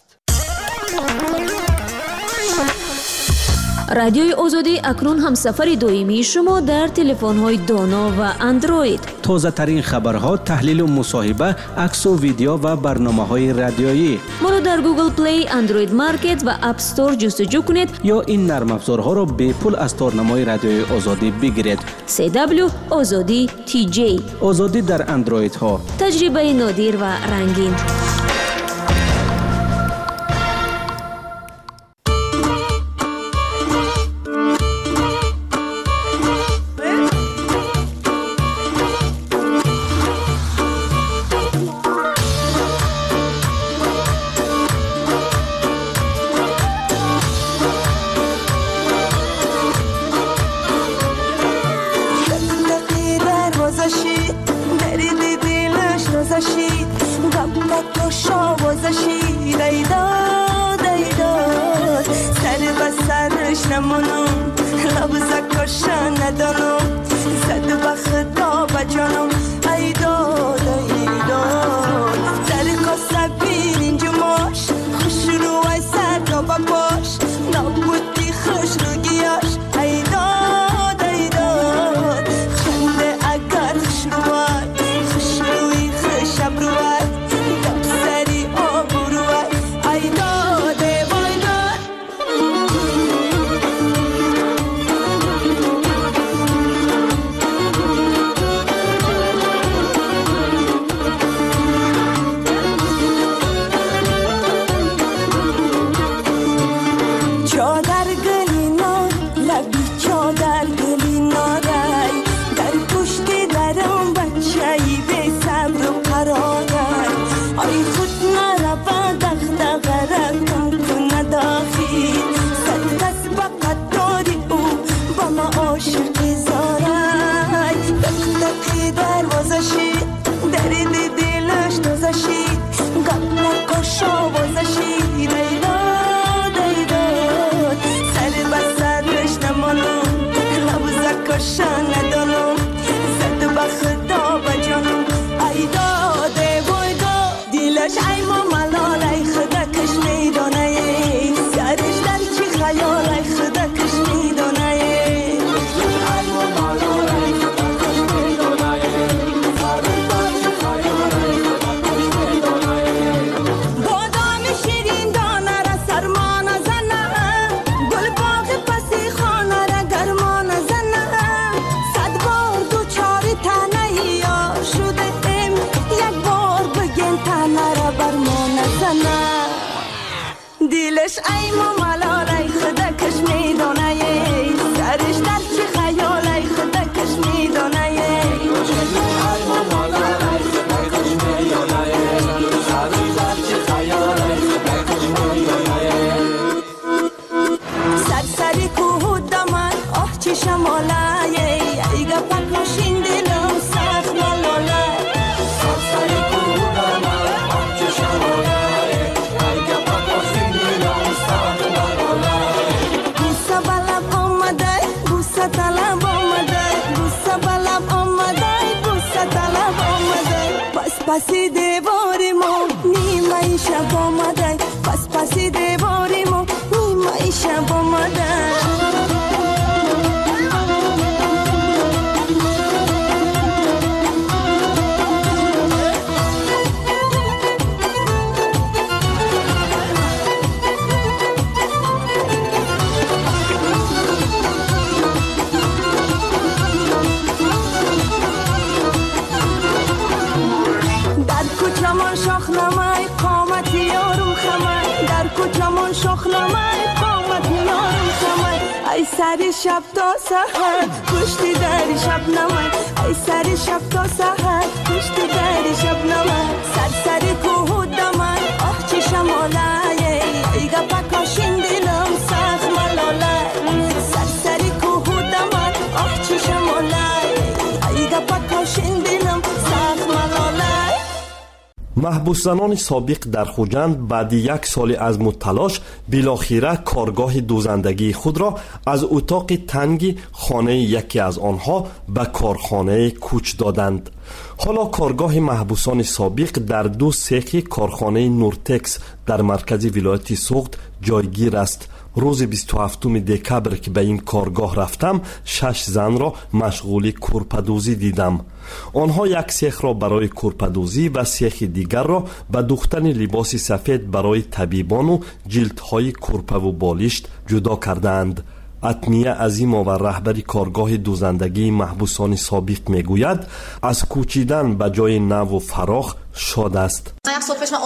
رادیوی آزادی اکنون هم سفر دائمی شما در تلفن‌های دانا و اندروید. تازه ترین خبرها، تحلیل و مصاحبه، عکس و ویدیو و برنامه‌های رادیویی. ما را در گوگل پلی، اندروید مارکت و اپ استور جستجو کنید یا این نرم افزارها را به پول از تارنمای رادیوی آزادی بگیرید. CW آزادی TJ آزادی در اندروید ها. تجربه نادر و رنگین. آی خود نرا با دغدغه رکن کنه داخل صد کس بقت داری او با ما عاشق زارای دقدقی دروازشی درید دلش دوزشی گپ نکش آوازشی دیدا دیدا سر به سرش نمانم لبزه کشا ندانم زد به خدا بجانم ای داده بایدا دیلش ای ما ملال ای خدا کش میدانه سرش در چی خیال ای خدا کش میدانه ای ما ملال ای خدا کش میدانه سرش در چی خیال ای خدا کش میدانه بادام شیرین دانه را سرمان زنه گل باغ پسی خانه را گرمان زنه صد بار دو چاری تنه یا شده ام یک بار بگین تنه را برمان زنه دیلش ای ما ملال ای خدا کش میدانه سرش در چی خیال ای خدا کش میدانه ای ما ملال ای خدا کش میدانه سرش در چی خیال ای خدا کش میدانه سرسری کوه دمن آه چی شماله ای گپا کشین دلم سخت ملاله سرسری کوه دمن آه چی شماله ای گپا کشین دلم سخت ملاله بوسه بلب آمده بوسه طلب آمده بوسه بلب آمده بوسه طلب آمده پس پسی دیواری ما نیمه شب آمده پس پسی دیواری ما نیمه شب آمده در کوچمان شاخ نمای قامتی یارم خمای در کوچمان شاخ نمای قامتی یارم خمای ای سری شب تا سحر پشتی دری شب نمای ای سری شب تا سحر پشتی دری شب نمای سرسری کوه دمای آه چی شماله ای گپا کشین دلم سخت ملاله سرسری کوه دمای آه چی شماله ای گپا کشین دلم سخت ملاله محبوس زنان سابق در خوجند بعد یک سال عزم و تلاش بالاخره کارگاه دوزندگی خود را از اتاق تنگ خانه یکی از آنها به کارخانه کوچ دادند. حالا کارگاه محبوسان سابق در دو سیخ کارخانه نورتکس در مرکز ولایت سوخت جایگیر است. روز 27 دکبر که به این کارگاه رفتم 6 زن را مشغول کورپدوزی دیدم. آنها یک سیخ را برای کورپدوزی و سیخ دیگر را به دوختن لباس سفید برای طبیبان و جلدهای کورپه و بالشت جدا کردند. اتمیه عظیما و رهبری کارگاه دوزندگی محبوسان سابق میگوید از کوچیدن به جای نو و فراخ شاد است. یک سال پیش من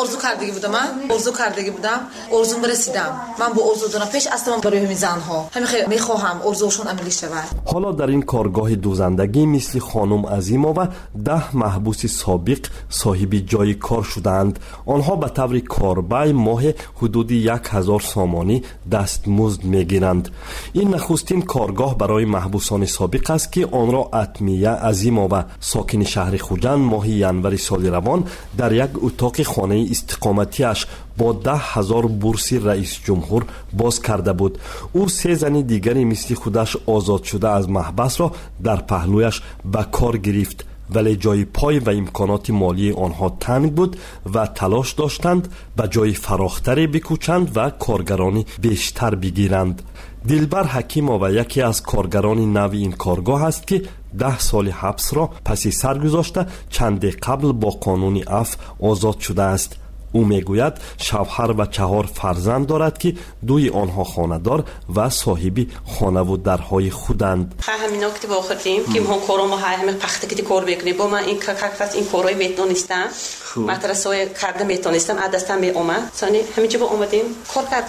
آرزو کردگی بودم آرزوم رسیدم. من با آرزو دارم پیش اصلا برای همین زنها همین میخواهم آرزوشون عملی شود. حالا در این کارگاه دوزندگی مثل خانم عظیما و 10 محبوس سابق صاحب جای کار شدند. آنها به طور کاربای ماه حدود 1000 سامانی دستمزد میگیرند. این نخستین کارگاه برای محبوسان سابق است که آن را اتمیه عظیما و ساکن شهر خوجند ماه ینور سال روان در یک اتاق خانه استقامتیش با 10,000 بورس رئیس جمهور باز کرده بود. او 3 زن دیگری مثل خودش آزاد شده از محبس را در پهلویش به کار گرفت، ولی جای پای و امکانات مالی آنها تنگ بود و تلاش داشتند به جای فراختری بکوچند و کارگرانی بیشتر بگیرند. دلبر حکیما و یکی از کارگران نو این کارگاه است که 10 سال حبس را پس سر گذاشته چند قبل با قانون عفو آزاد شده است. او میگوید شوهر و 4 فرزند دارد که 2 آنها خانه‌دار و صاحب خانه و درهای خودند. همین نکته واخدیم که ما کارمو همه پخته کتی کار بکنیم. با من این کارکرد این کارای میتونستم. مدرسه کارده میتونستم. دستم می اومد. ثانی همینجا با اومدیم کار کردیم.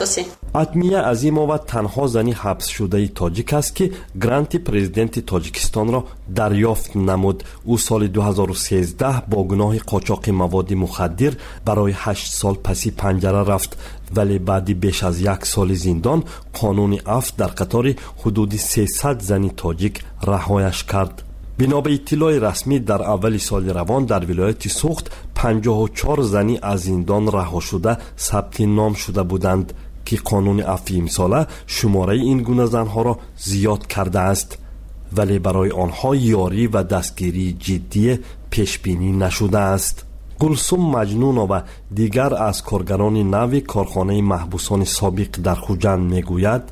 атмия азимова танҳо зани ҳабсшудаи тоҷик аст ки гранти президенти тоҷикистонро дарёфт намуд. ӯ соли 2013 бо гуноҳи қочоқи маводи мухаддир барои 8 сол паси панҷара рафт, вале баъди беш аз 1 соли зиндон қонуни афт дар қатори ҳудуди 300 зани тоҷик раҳояш кард. бино ба иттилои расмӣ дар аввали соли равон дар вилояти Суғд 54 зани аз зиндон раҳо шуда сабти ном шуда буданд ки қонуни афви имсола шумораи ин гуна занҳоро зиёд кардааст, вале барои онҳо ёрӣ ва дастгирии ҷиддие пешбинӣ нашудааст. гулсум маҷнунова дигар аз коргарони нави корхонаи маҳбусони собиқ дар Хуҷанд мегӯяд: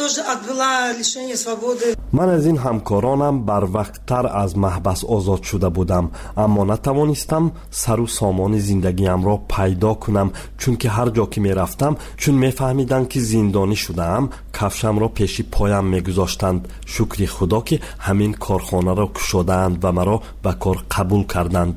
ман аз ин ҳамкоронам барвақттар аз маҳбас озод шуда будам, аммо натавонистам сару сомони зиндагиамро пайдо кунам, чунки ҳар ҷо ки мерафтам, чун мефаҳмиданд ки зиндонӣ шудаам, кафшамро пеши поям мегузоштанд. шукри худо ки ҳамин корхонаро кушодаанд ва маро ба кор қабул карданд.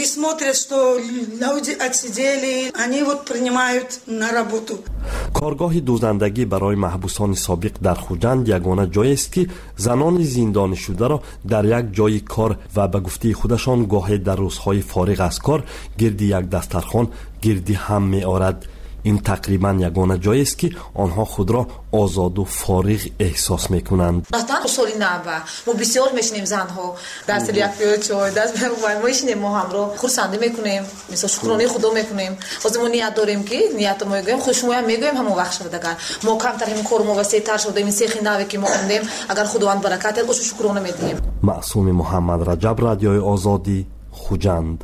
Люди отсидели, они вот принимают на работу. коргоҳи дузандагӣ барои маҳбусони собиқ дар Хуҷанд ягона ҷоест ки занони зиндонишударо дар як ҷойи кор ва ба гуфтии худашон гоҳе дар рӯзҳои фориғ аз кор гирди як дастархон гирди ҳам меорад. ин тақрибан ягона ҷоест ки онҳо худро озоду фориғ эҳсос мекунанд. Ратан соли наба мо бисёр мешинем занҳо даст як пиёла чой даст мешинем, мо ҳамро хурсандӣ мекунем, мисол шукрони худо мекунем. Ҳозир мо ният дорем ки ниятро мегӯем, худ шумоям мегӯем ҳамон вақт шавад. Агар мо камтар ҳамин кору мо васеътар шуда ин сехи наве ки мо хондем, агар худованд баракат дад ошу шукрона медиҳем. маъсуми муҳаммад раҷаб, радиои озодӣ, Хуҷанд.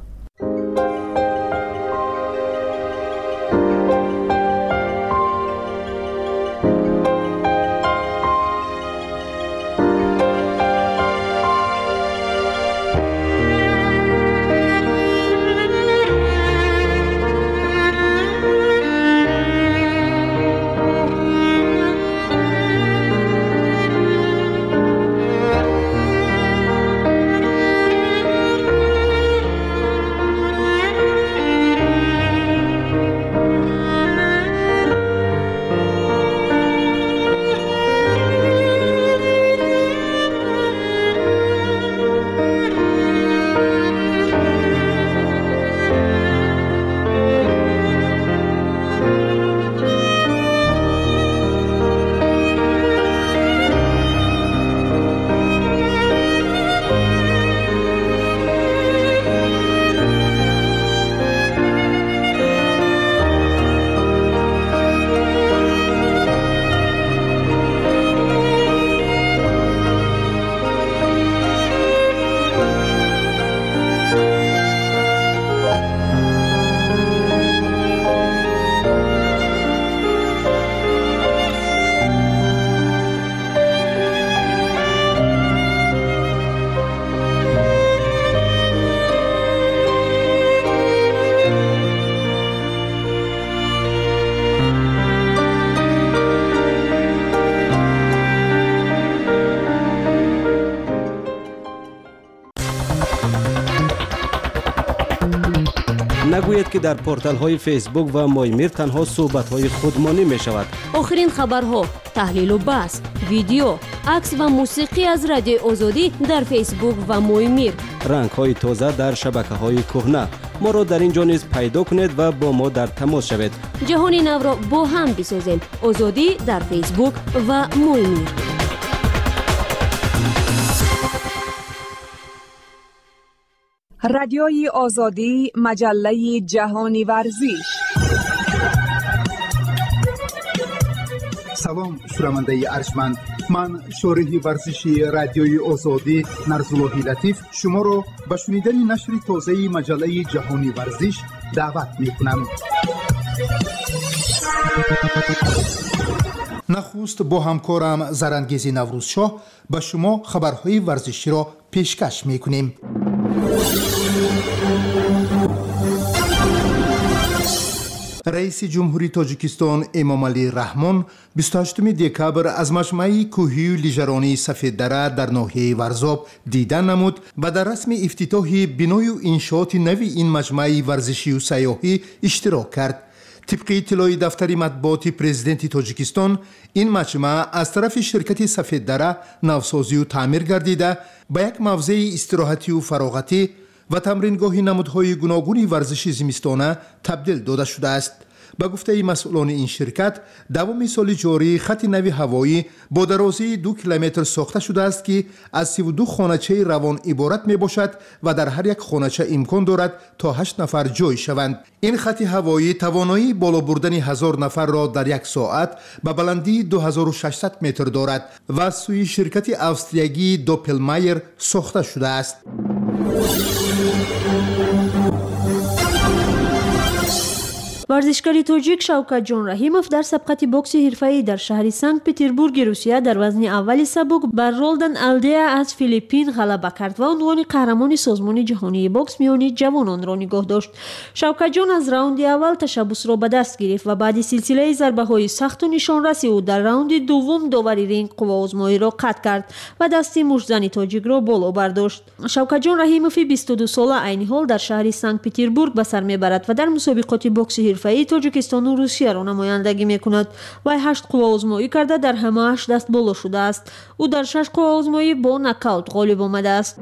нагӯед ки дар порталҳои фейсбук ва моймир танҳо суҳбатҳои худмонӣ мешавад. охирин хабарҳо, таҳлилу баҳс, видео, акс ва мусиқӣ аз радиои озодӣ дар фейсбук ва моймир. рангҳои тоза дар шабакаҳои кӯҳна. моро дар ин ҷо низ пайдо кунед ва бо мо дар тамос шавед. ҷаҳони навро бо ҳам бисозем. озодӣ дар фейсбук ва моймир. رادیوی آزادی، مجله جهانی ورزش. سلام شنونده ارجمند، من شارح ورزشی رادیوی آزادی نرزاللهی لطیف شما را به شنیدن نشر تازه مجله جهانی ورزش دعوت می‌کنم. نخست با همکارم زرنگیزی نوروزشاه به شما خبرهای ورزشی را پیشکش می‌کنیم. رئیس جمهوری تاجیکستان امامعلی رحمان 28 دکبر از مجمع کوهی و لیژرانی سفید دره در ناحیه ورزاب دیدن نمود و در رسم افتتاح بنای و انشاءات نوی این مجمع ورزشی و سیاحی اشتراک کرد. طبق اطلاع دفتر مطبوعات پرزیدنت تاجیکستان، این مجمع از طرف شرکت سفید دره نوسازی و تعمیر گردیده به یک موضع استراحتی و فراغتی و تمرینگاه نمودهای گوناگون ورزشی زمستانه تبدیل داده شده است. به گفته مسئولان این شرکت، دوام سال جاری خط نوی هوایی با درازی 2 کیلومتر ساخته شده است که از 32 خانچه روان عبارت می باشد و در هر یک خانچه امکان دارد تا 8 نفر جای شوند. این خط هوایی توانایی بالا بردن 1000 نفر را در یک ساعت به بلندی 2600 متر دارد و از سوی شرکت اوستریایی دوپلمایر ساخته شده است. ورزشکار تاجیک شوکت جان رحیمов در سبقت بوکس حرفه‌ای در شهر سنت پتربورگ روسیه در وزن اول سبک بر رولدن الدیا از فیلیپین غلبه کرد و عنوان قهرمان سازمان جهانی بوکس میان جوانان را نگاه داشت. شوکت جان از راوند اول تشبث را به دست گرفت و بعد سلسله ضربه‌های سخت و نشانرسی او در راوند دوم داوری رینگ قواآزمایی را قطع کرد و دست مشتزن تاجیک را بالا برداشت. شوکت جان رحیمов 22 ساله عین حال در شهر سنت پتربورگ به سر میبرد و در مسابقات بوکس حرفه‌ای تاجیکستان و روسیه را نمایندگی میکند و 8 قواآزمایی کرده در همه‌اش دست بالا شده است. او در 6 قواآزمایی با نکاوت غالب آمده است.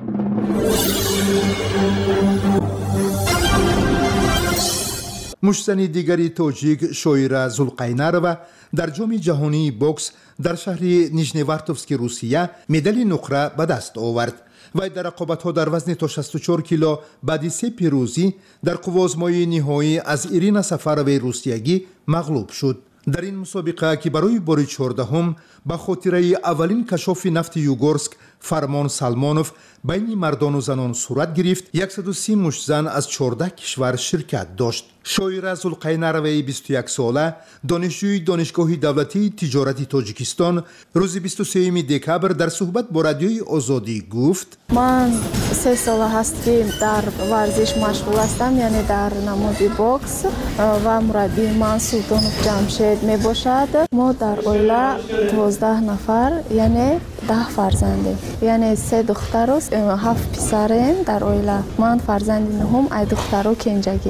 مشتزن دیگری تاجیک شویرا زولقینارова در جام جهانی بوکس در شهر نیژنیوارتوفسک روسیه مدال نقره به دست آورد. وی در رقابت‌ها در وزن تا 64 کیلو بعد 3 پیروزی در قواآزمایی نهایی از ایرینا سفاروی روسیایی مغلوب شد. در این مسابقه که برای بار 14 به خاطر اولین کشاف نفت یوگورسک فرمان سلمانوف بین مردان و زنان صورت گرفت، 130 مشتزن از 14 کشور شرکت داشت. شویرا زولقینارova 21 ساله دانشجوی دانشگاه دولتی تجارت تاجیکستان روز 23 دکبر در صحبت با رادیوی آزادی گفت: من 3 سال هست که در ورزش مشغول هستم، یعنی در نماد بوکس و مربی من سلطانوف جمشید می باشد. ما در اویلا 12 نفر یعنی 10 فرزنده، یعنی 3 دختر و 7 پسریم در اویلا. من فرزند نهم ای دخترو کنجگی.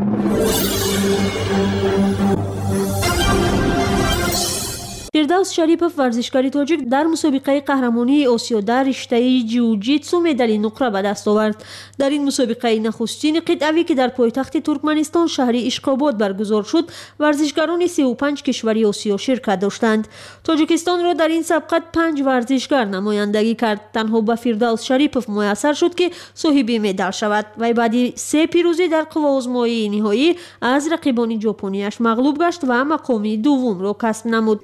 فردوس شریپов ورزشکار تاجیک در مسابقه قهرمانی آسیا در رشته جیوجیتسو مدال نقره به دست آورد. در این مسابقه نخستین قطعی که در پایتخت ترکمنستان شهر اشکاباد برگزار شد، ورزشکاران 35 کشوری آسیا شرکت داشتند. تاجیکستان را در این سبقت 5 ورزشکار نمایندگی کرد. تنها به فردوس شریپov میسر شد که صاحب مدال شود و بعد 3 پیروزی در قواآزمایی نهایی از رقیبان ژاپنیش مغلوب گشت و مقام دوم را کسب نمود.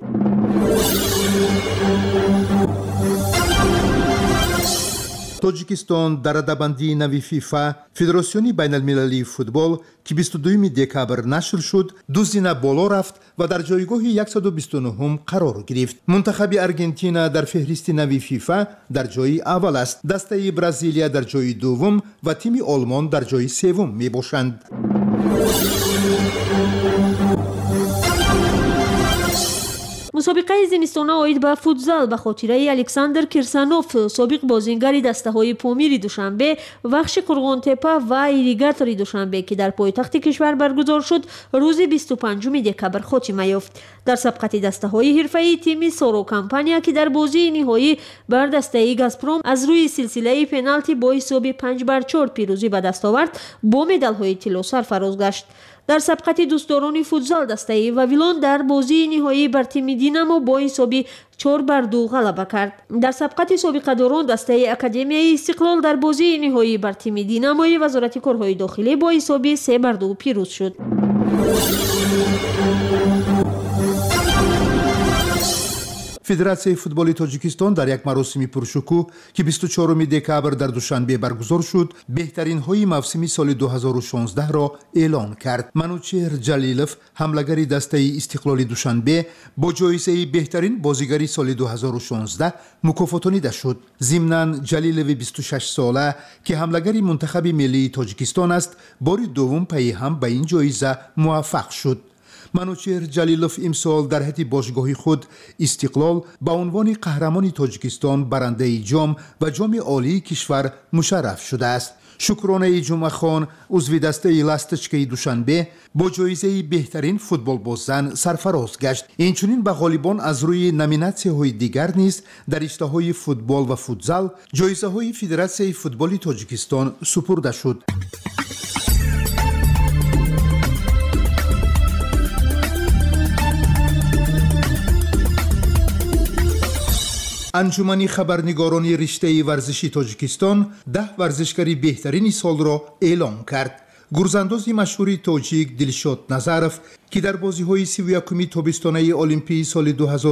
تاجیکستان در رده‌بندی نوی فیفا فدراسیون بین المللی فوتبال که 22 دکبر نشر شد 2 زینه بالا رفت و در جایگاه 129 قرار گرفت. منتخب ارژانتین در فهرست نوی فیفا در جای اول است. دسته برزیلیا در جای دوم و تیم آلمان در جای سوم می باشند. مسابقه زمستانه آید به فوتزال به خاطره الکساندر کیرسانوف سابق بازیگر دسته‌های پامیر دوشنبه، وخش قرغانتپه و ایریگاتور دوشنبه که در پایتخت کشور برگزار شد روز 25 دکبر خاتمه یافت. در سبقت دسته‌های حرفه‌ای تیم سورو کمپانیا که در بازی نهایی بر دسته گازپروم از روی سلسله پنالتی با حساب 5-4 پیروزی به دست آورد، با مدال‌های طلا سرفراز گشت. در سبقت دوستداران فوتزال دسته واویلون در بازی نهایی بر تیم دینامو با حساب 4-2 غلبه کرد. در سبقت سابقه داران دسته اکادمیای استقلال در بازی نهایی بر تیم دیناموی وزارت کارهای داخلی با حساب 3-2 پیروز شد. فدراسیون فوتبال تاجیکستان در یک مراسم پرشکوه که 24 دکبر در دوشنبه برگزار شد، بهترین های موسم سال 2016 را اعلان کرد. منوچهر جلیلوف حمله‌گر دسته استقلال دوشنبه با جایزه بهترین بازیگر سال 2016 مکافاتانیده شد. ضمناً جلیلوف 26 ساله که حمله‌گر منتخب ملی تاجیکستان است، بار دوم پی هم به این جایزه موفق شد. منوچهر جلیلوف امسال در هیئت باشگاهی خود استقلال به عنوان قهرمان تاجیکستان برنده جام و جام عالی کشور مشرف شده است. شکرانه جمعخان عضو دسته لستچکی دوشنبه با جایزه بهترین فوتبال زن سرفراز گشت. اینچنین به غالبان از روی نامیناسی‌های دیگر نیز در رشته‌های فوتبال و فوتزال جایزه‌های فدراسیون فوتبال تاجیکستان سپرده شد. انجمن خبرنگاران رشته ورزشی تاجیکستان 10 ورزشکاری بهترین سال را اعلام کرد. گرزانداز مشهور تاجیک دلشاد نظرف که در بازی‌های 31 تابستانه المپی سال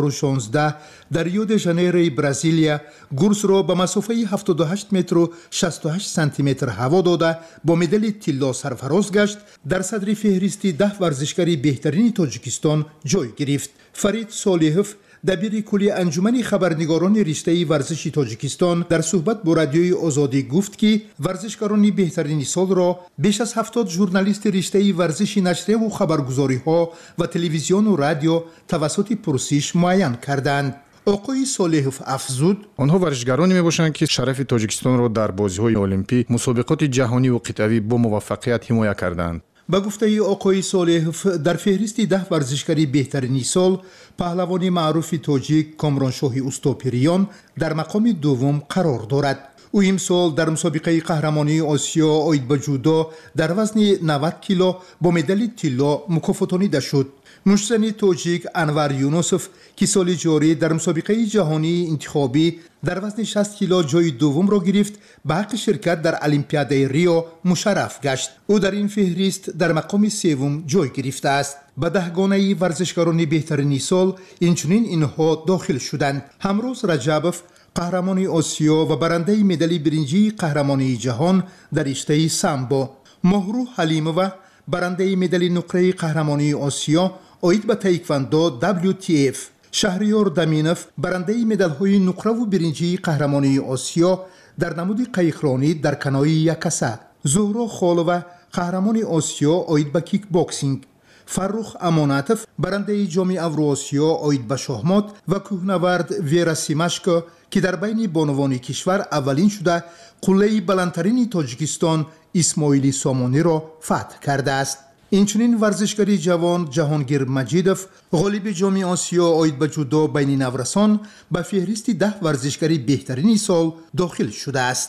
2016 در ریو د ژانیرو برزیلیا گرز را به مسافه 78 متر و 68 سانتی متر هوا داده با مدال طلا سرفراز گشت، در صدر فهرست 10 ورزشکاری بهترین تاجیکستان جای گرفت. فرید صالحوف دبیر کلی انجمن خبرنگاران رشته ورزشی تاجیکستان در صحبت با رادیوی آزادی گفت که ورزشکاران بهترین سال را بیش از 70 ژورنالیست رشته ورزشی نشریه و خبرگزاری ها و تلویزیون و رادیو توسط پرسش معین کردند. آقای صالحوف افزود آنها ورزشکارانی میباشند که شرف تاجیکستان را در بازی‌های المپی، مسابقات جهانی و قطبی با موفقیت حمایت کردند. با گفته آقای صالحوف در فهرست 10 ورزشکاری بهترین سال پهلوان معروف تاجیک کامرانشاه استوپریان در مقام دوم قرار دارد. او امسال در مسابقه قهرمانی آسیا آید به جودو در وزن 90 کیلو با مدال طلا مکافاتانیده شد. نوشزن تاجیک انور یونوسف که سال جاری در مسابقه جهانی انتخابی در وزن 60 کیلو جای دوم را گرفت، به حق شرکت در المپیاد ریو مشرف گشت. او در این فهرست در مقام سوم جای گرفته است. به 10 گانه ورزشکاران بهترین سال اینچنین اینها داخل شدند: همروز رجبوف قهرمان آسیا و برنده مدال برنجی قهرمانی جهان در رشته سامبو، مهرو حلیمووا برنده مدال نقره قهرمانی آسیا آید به تایکواندو WTF، شهریار دامینوف برنده مدال‌های نقره و برنجی قهرمانی آسیا در نمود قایقرانی در کنوی یکسه، زهرا خالووا قهرمان آسیا آید به کیک باکسینگ، فرخ اماناتوف برنده جام اوراسیا آید به شاهمات و کوهنورد ویرا سیماشکو که در بین بانوان کشور اولین شده قله بلندترین تاجیکستان اسماعیلی سامانی را فتح کرده است. اینچنین ورزشکاری جوان جهانگیر مجیدوف غالب جام آسیا آید به جودو بین نورسان به فهرست 10 ورزشکاری بهترین سال داخل شده است.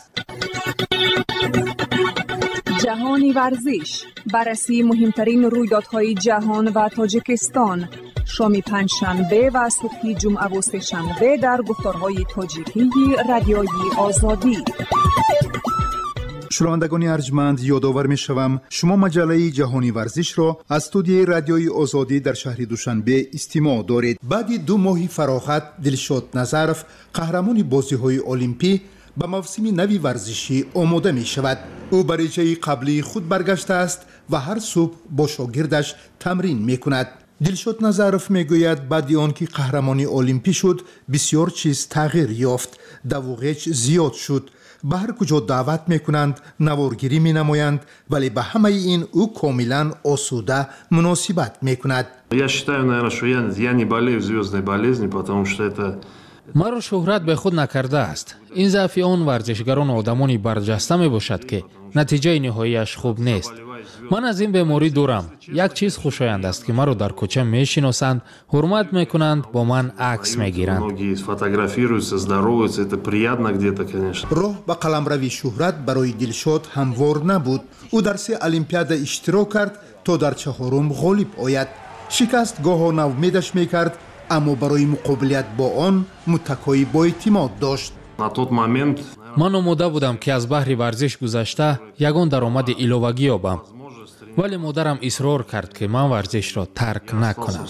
جهانی ورزش، بررسی مهمترین رویدادهای جهان و تاجیکستان، شام پنجشنبه و صبح جمعه و سه‌شنبه در گفتارهای تاجیکی رادیوی آزادی. شنوندگان ارجمند، یادآور می‌شوم شما مجله جهانی ورزش را از استودیوی رادیوی آزادی در شهر دوشنبه استماع دارید. بعد 2 ماه فراغت دلشاد نظرف قهرمان بازی‌های المپی به موسم نوی ورزشی آماده می شود. او برای جای قبلی خود برگشته است و هر صبح با شاگردش تمرین می کند. دلشاد نظرف می گوید بعد آنکه قهرمانی المپی شد بسیار چیز تغییر یافت. دوغچ زیاد شد. به هر کجا دعوت می کنند نوارگیری می نمایند، ولی به همه این او کاملا آسوده مناسبت می کند. Я считаю, наверное, что я не болею звездной болезнью, потому что это маро шӯҳрат бе худ накарда аст. ин заъфи он варзишгарон одамони барҷаста мебошад ки натиҷаи ниҳоияш хуб нест. ман аз ин беморӣ дурам. як чиз хушоянд аст ки маро дар кӯча мешиносанд, ҳурмат мекунанд, бо ман акс мегиранд. фотографируются, здороваются, это приятно где-то, конечно. роҳ ба қаламрави шӯҳрат барои дилшод ҳамвор набуд. ӯ дар 3 олимпиада иштирок кард то дар 4-ум ғолиб ояд. шикаст гоҳо навмедаш мекард, аммо барои муқобилат бо он муттакои боэътимод дошт. На тот момент ман омода будам ки аз баҳри варзиш гузашта ягон даромади иловагӣ ёбам, вале модарам исрор кард ки ман варзишро тарк накунам.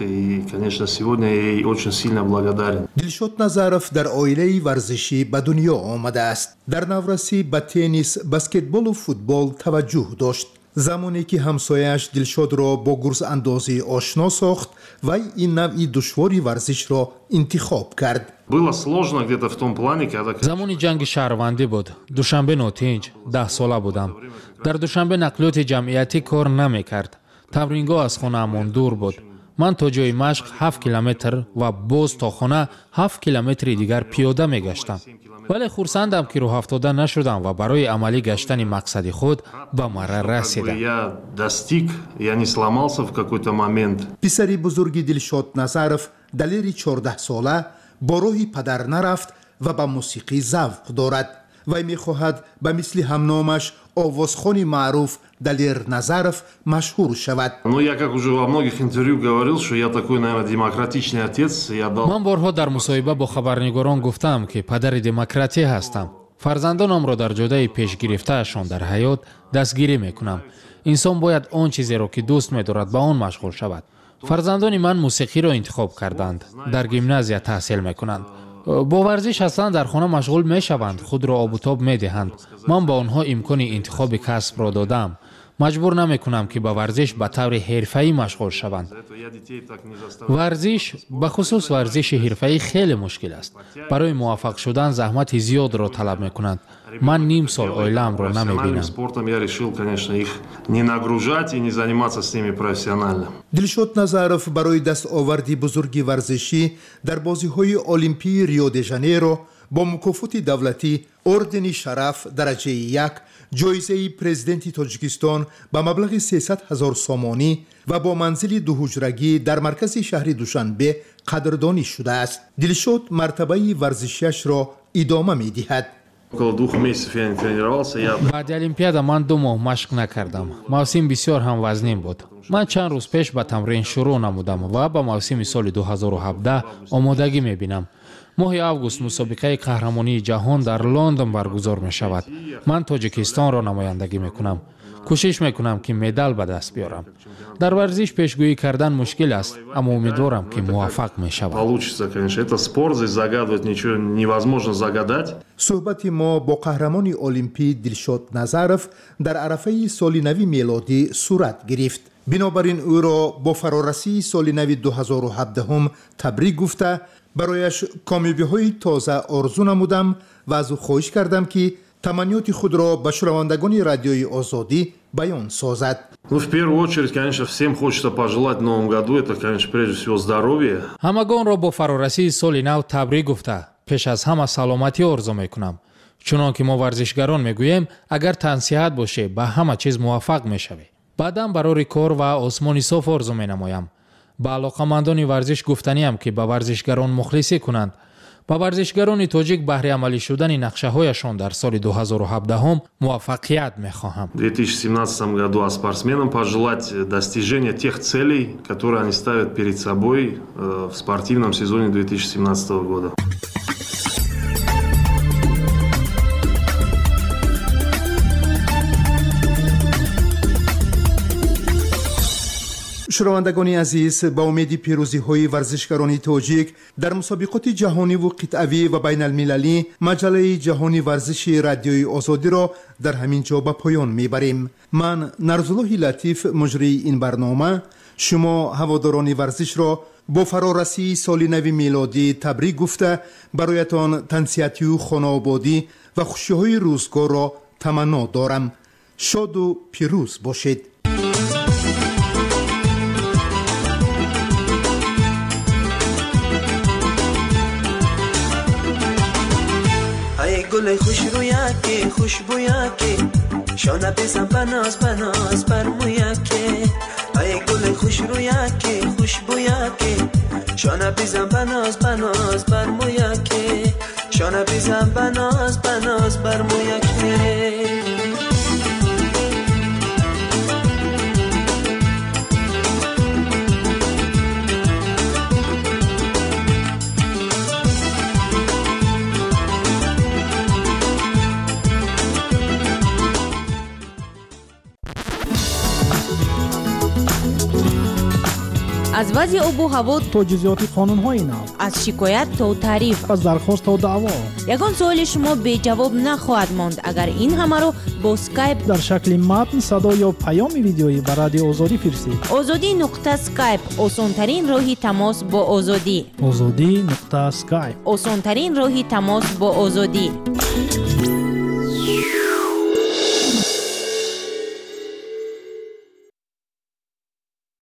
дилшод назаров дар оилаи варзишӣ ба дунё омада аст. дар наврасӣ ба теннис, баскетболу футбол таваҷҷӯҳ дошт. замоне ки ҳамсояаш дилшодро бо гурзандозӣ ошно сохт, вай ин навъи душвори варзишро интихоб кард. замони ҷанги шаҳрвандӣ буд. душанбе нотинҷ 10 сола будам. дар душанбе нақлиёти ҷамъиятӣ кор намекард. тамрингоҳ аз хонаамон дур буд. ман то ҷои машқ 7 километр ва боз то хона 7 километри дигар пиёда мегаштам. вале хурсандам ки роҳафтода нашудам ва барои амалӣ гаштани мақсади худ ба марра расидам. писари бузурги Дилшод Назаров далери 14 сола бо роҳи падар нарафт ва ба мусиқӣ завқ дорад. вай мехоҳад ба мисли ҳамномаш овозхони маъруф Далер Назаров машҳур шавад. ман борҳо дар мусоҳиба бо хабарнигорон гуфтам ки падари демократӣ ҳастам. фарзандонамро дар ҷодаи пешгирифтаашон дар ҳаёт дастгирӣ мекунам. инсон бояд он чизеро ки дӯст медорад ба он машғул шавад. фарзандони ман мусиқиро интихоб карданд. дар гимназия таҳсил мекунанд. бо варзиш ҳастан дар хона машғул мешаванд, худро обутоб медиҳанд. ман ба онҳо имкони интихоби касбро додам. маҷбур намекунам ки ба варзиш ба таври ҳирфаӣ машғул шаванд. варзиш, ба хусус варзиши ҳирфаӣ хеле мушкил аст. барои муваффақ шудан заҳмати зиёдро талаб мекунанд. ман ним сол оилаамро намебинам. Дилшод Назаров барои дастоварди бузурги варзишӣ дар бозиҳои олимпии Рио де Жанейро бо мукофоти давлатӣ, ордени шараф дараҷаи 1, ҷоизаи президенти Тоҷикистон ба маблағи 300 000 сомонӣ ва бо манзили дуҳуҷрагӣ дар маркази шаҳри Душанбе қадрдонӣ шудааст. Дилшод мартабаи варзишиашро идома медиҳад. баъди олимпиада ман 2 моҳ машқ накардам. мавсим бисёр ҳам вазнин буд. ман чанд рӯз пеш ба тамрин шурӯъ намудам ва ба мавсими соли 2017 омодагӣ мебинам. моҳи август мусобиқаи қаҳрамонии ҷаҳон дар Лондон баргузор мешавад. ман Тоҷикистонро намояндагӣ мекунам. кӯшиш мекунам ки медал ба даст биёрам. дар варзиш пешгӯӣ кардан мушкил аст, аммо умедворам ки муваффақ мешавам. суҳбати мо бо қаҳрамони олимпӣ Дилшод Назаров дар арафаи соли нави мелодӣ сурат гирифт. бинобар ин ӯро бо фарорасии соли нави 2017 табрик гуфта, барояш комёбиҳои тоза орзу намудам ва аз ӯ хоҳиш кардам ки таманниёти худро ба шунавандагони радиои Озодӣ баён созад. ҳамагонро бо фарорасии соли нав табрик гуфта, пеш аз ҳама саломатӣ орзу мекунам. чунон ки мо варзишгарон мегӯем, агар тансиҳат бошӣ, ба ҳама чиз муваффақ мешавӣ. баъдан барори кор ва осмони соф орзу менамоям. ба алоқамандони варзиш гуфтаниям ки ба варзишгарон мухлисӣ кунанд. ба варзишгарони тоҷик баҳри амалӣ шудани нақшаҳояшон дар соли 2017 муваффақият мехоҳам. В 2017 году а спортсменам пожелать достижения тех целей, которые они ставят перед собой в спортивном сезоне 2017 года. шунавандагони азиз, ба умеди пирӯзиҳои варзишгарони тоҷик дар мусобиқоти ҷаҳониву қитъавӣ ва байналмилалӣ, маҷалаи ҷаҳони варзиши радиои Озодиро дар ҳамин ҷо ба поён мебарем. ман Нарзуллоҳи Латиф, муҷрии ин барнома, шумо ҳаводорони варзишро бо фарорасии соли нави милодӣ табрик гуфта, бароятон тансиҳатию хонаободӣ ва хушиҳои рӯзгорро таманно дорам. шоду пирӯз бошед. گل خوش رویاکی خوشبویاکی شانه بزن بناز بناز برمویاکی ای گل خوش رویاکی خوشبویاکی شانه بزن بناز بناز برمویاکی شانه بزن بناز بناز برمویاکی از وضع آب و هوا تا جزئیات قانون‌های نو، از شکایت تا تعریف، از درخواست تا دعوا، یگان سوال شما بی جواب نخواهد ماند اگر این همه رو با اسکایپ در شکل متن، صدا یا پیام ویدیویی به رادیو آزادی فرستید. azadi.skype آسان‌ترین راهی تماس با آزادی. azadi.skype آسان‌ترین راهی تماس با آزادی.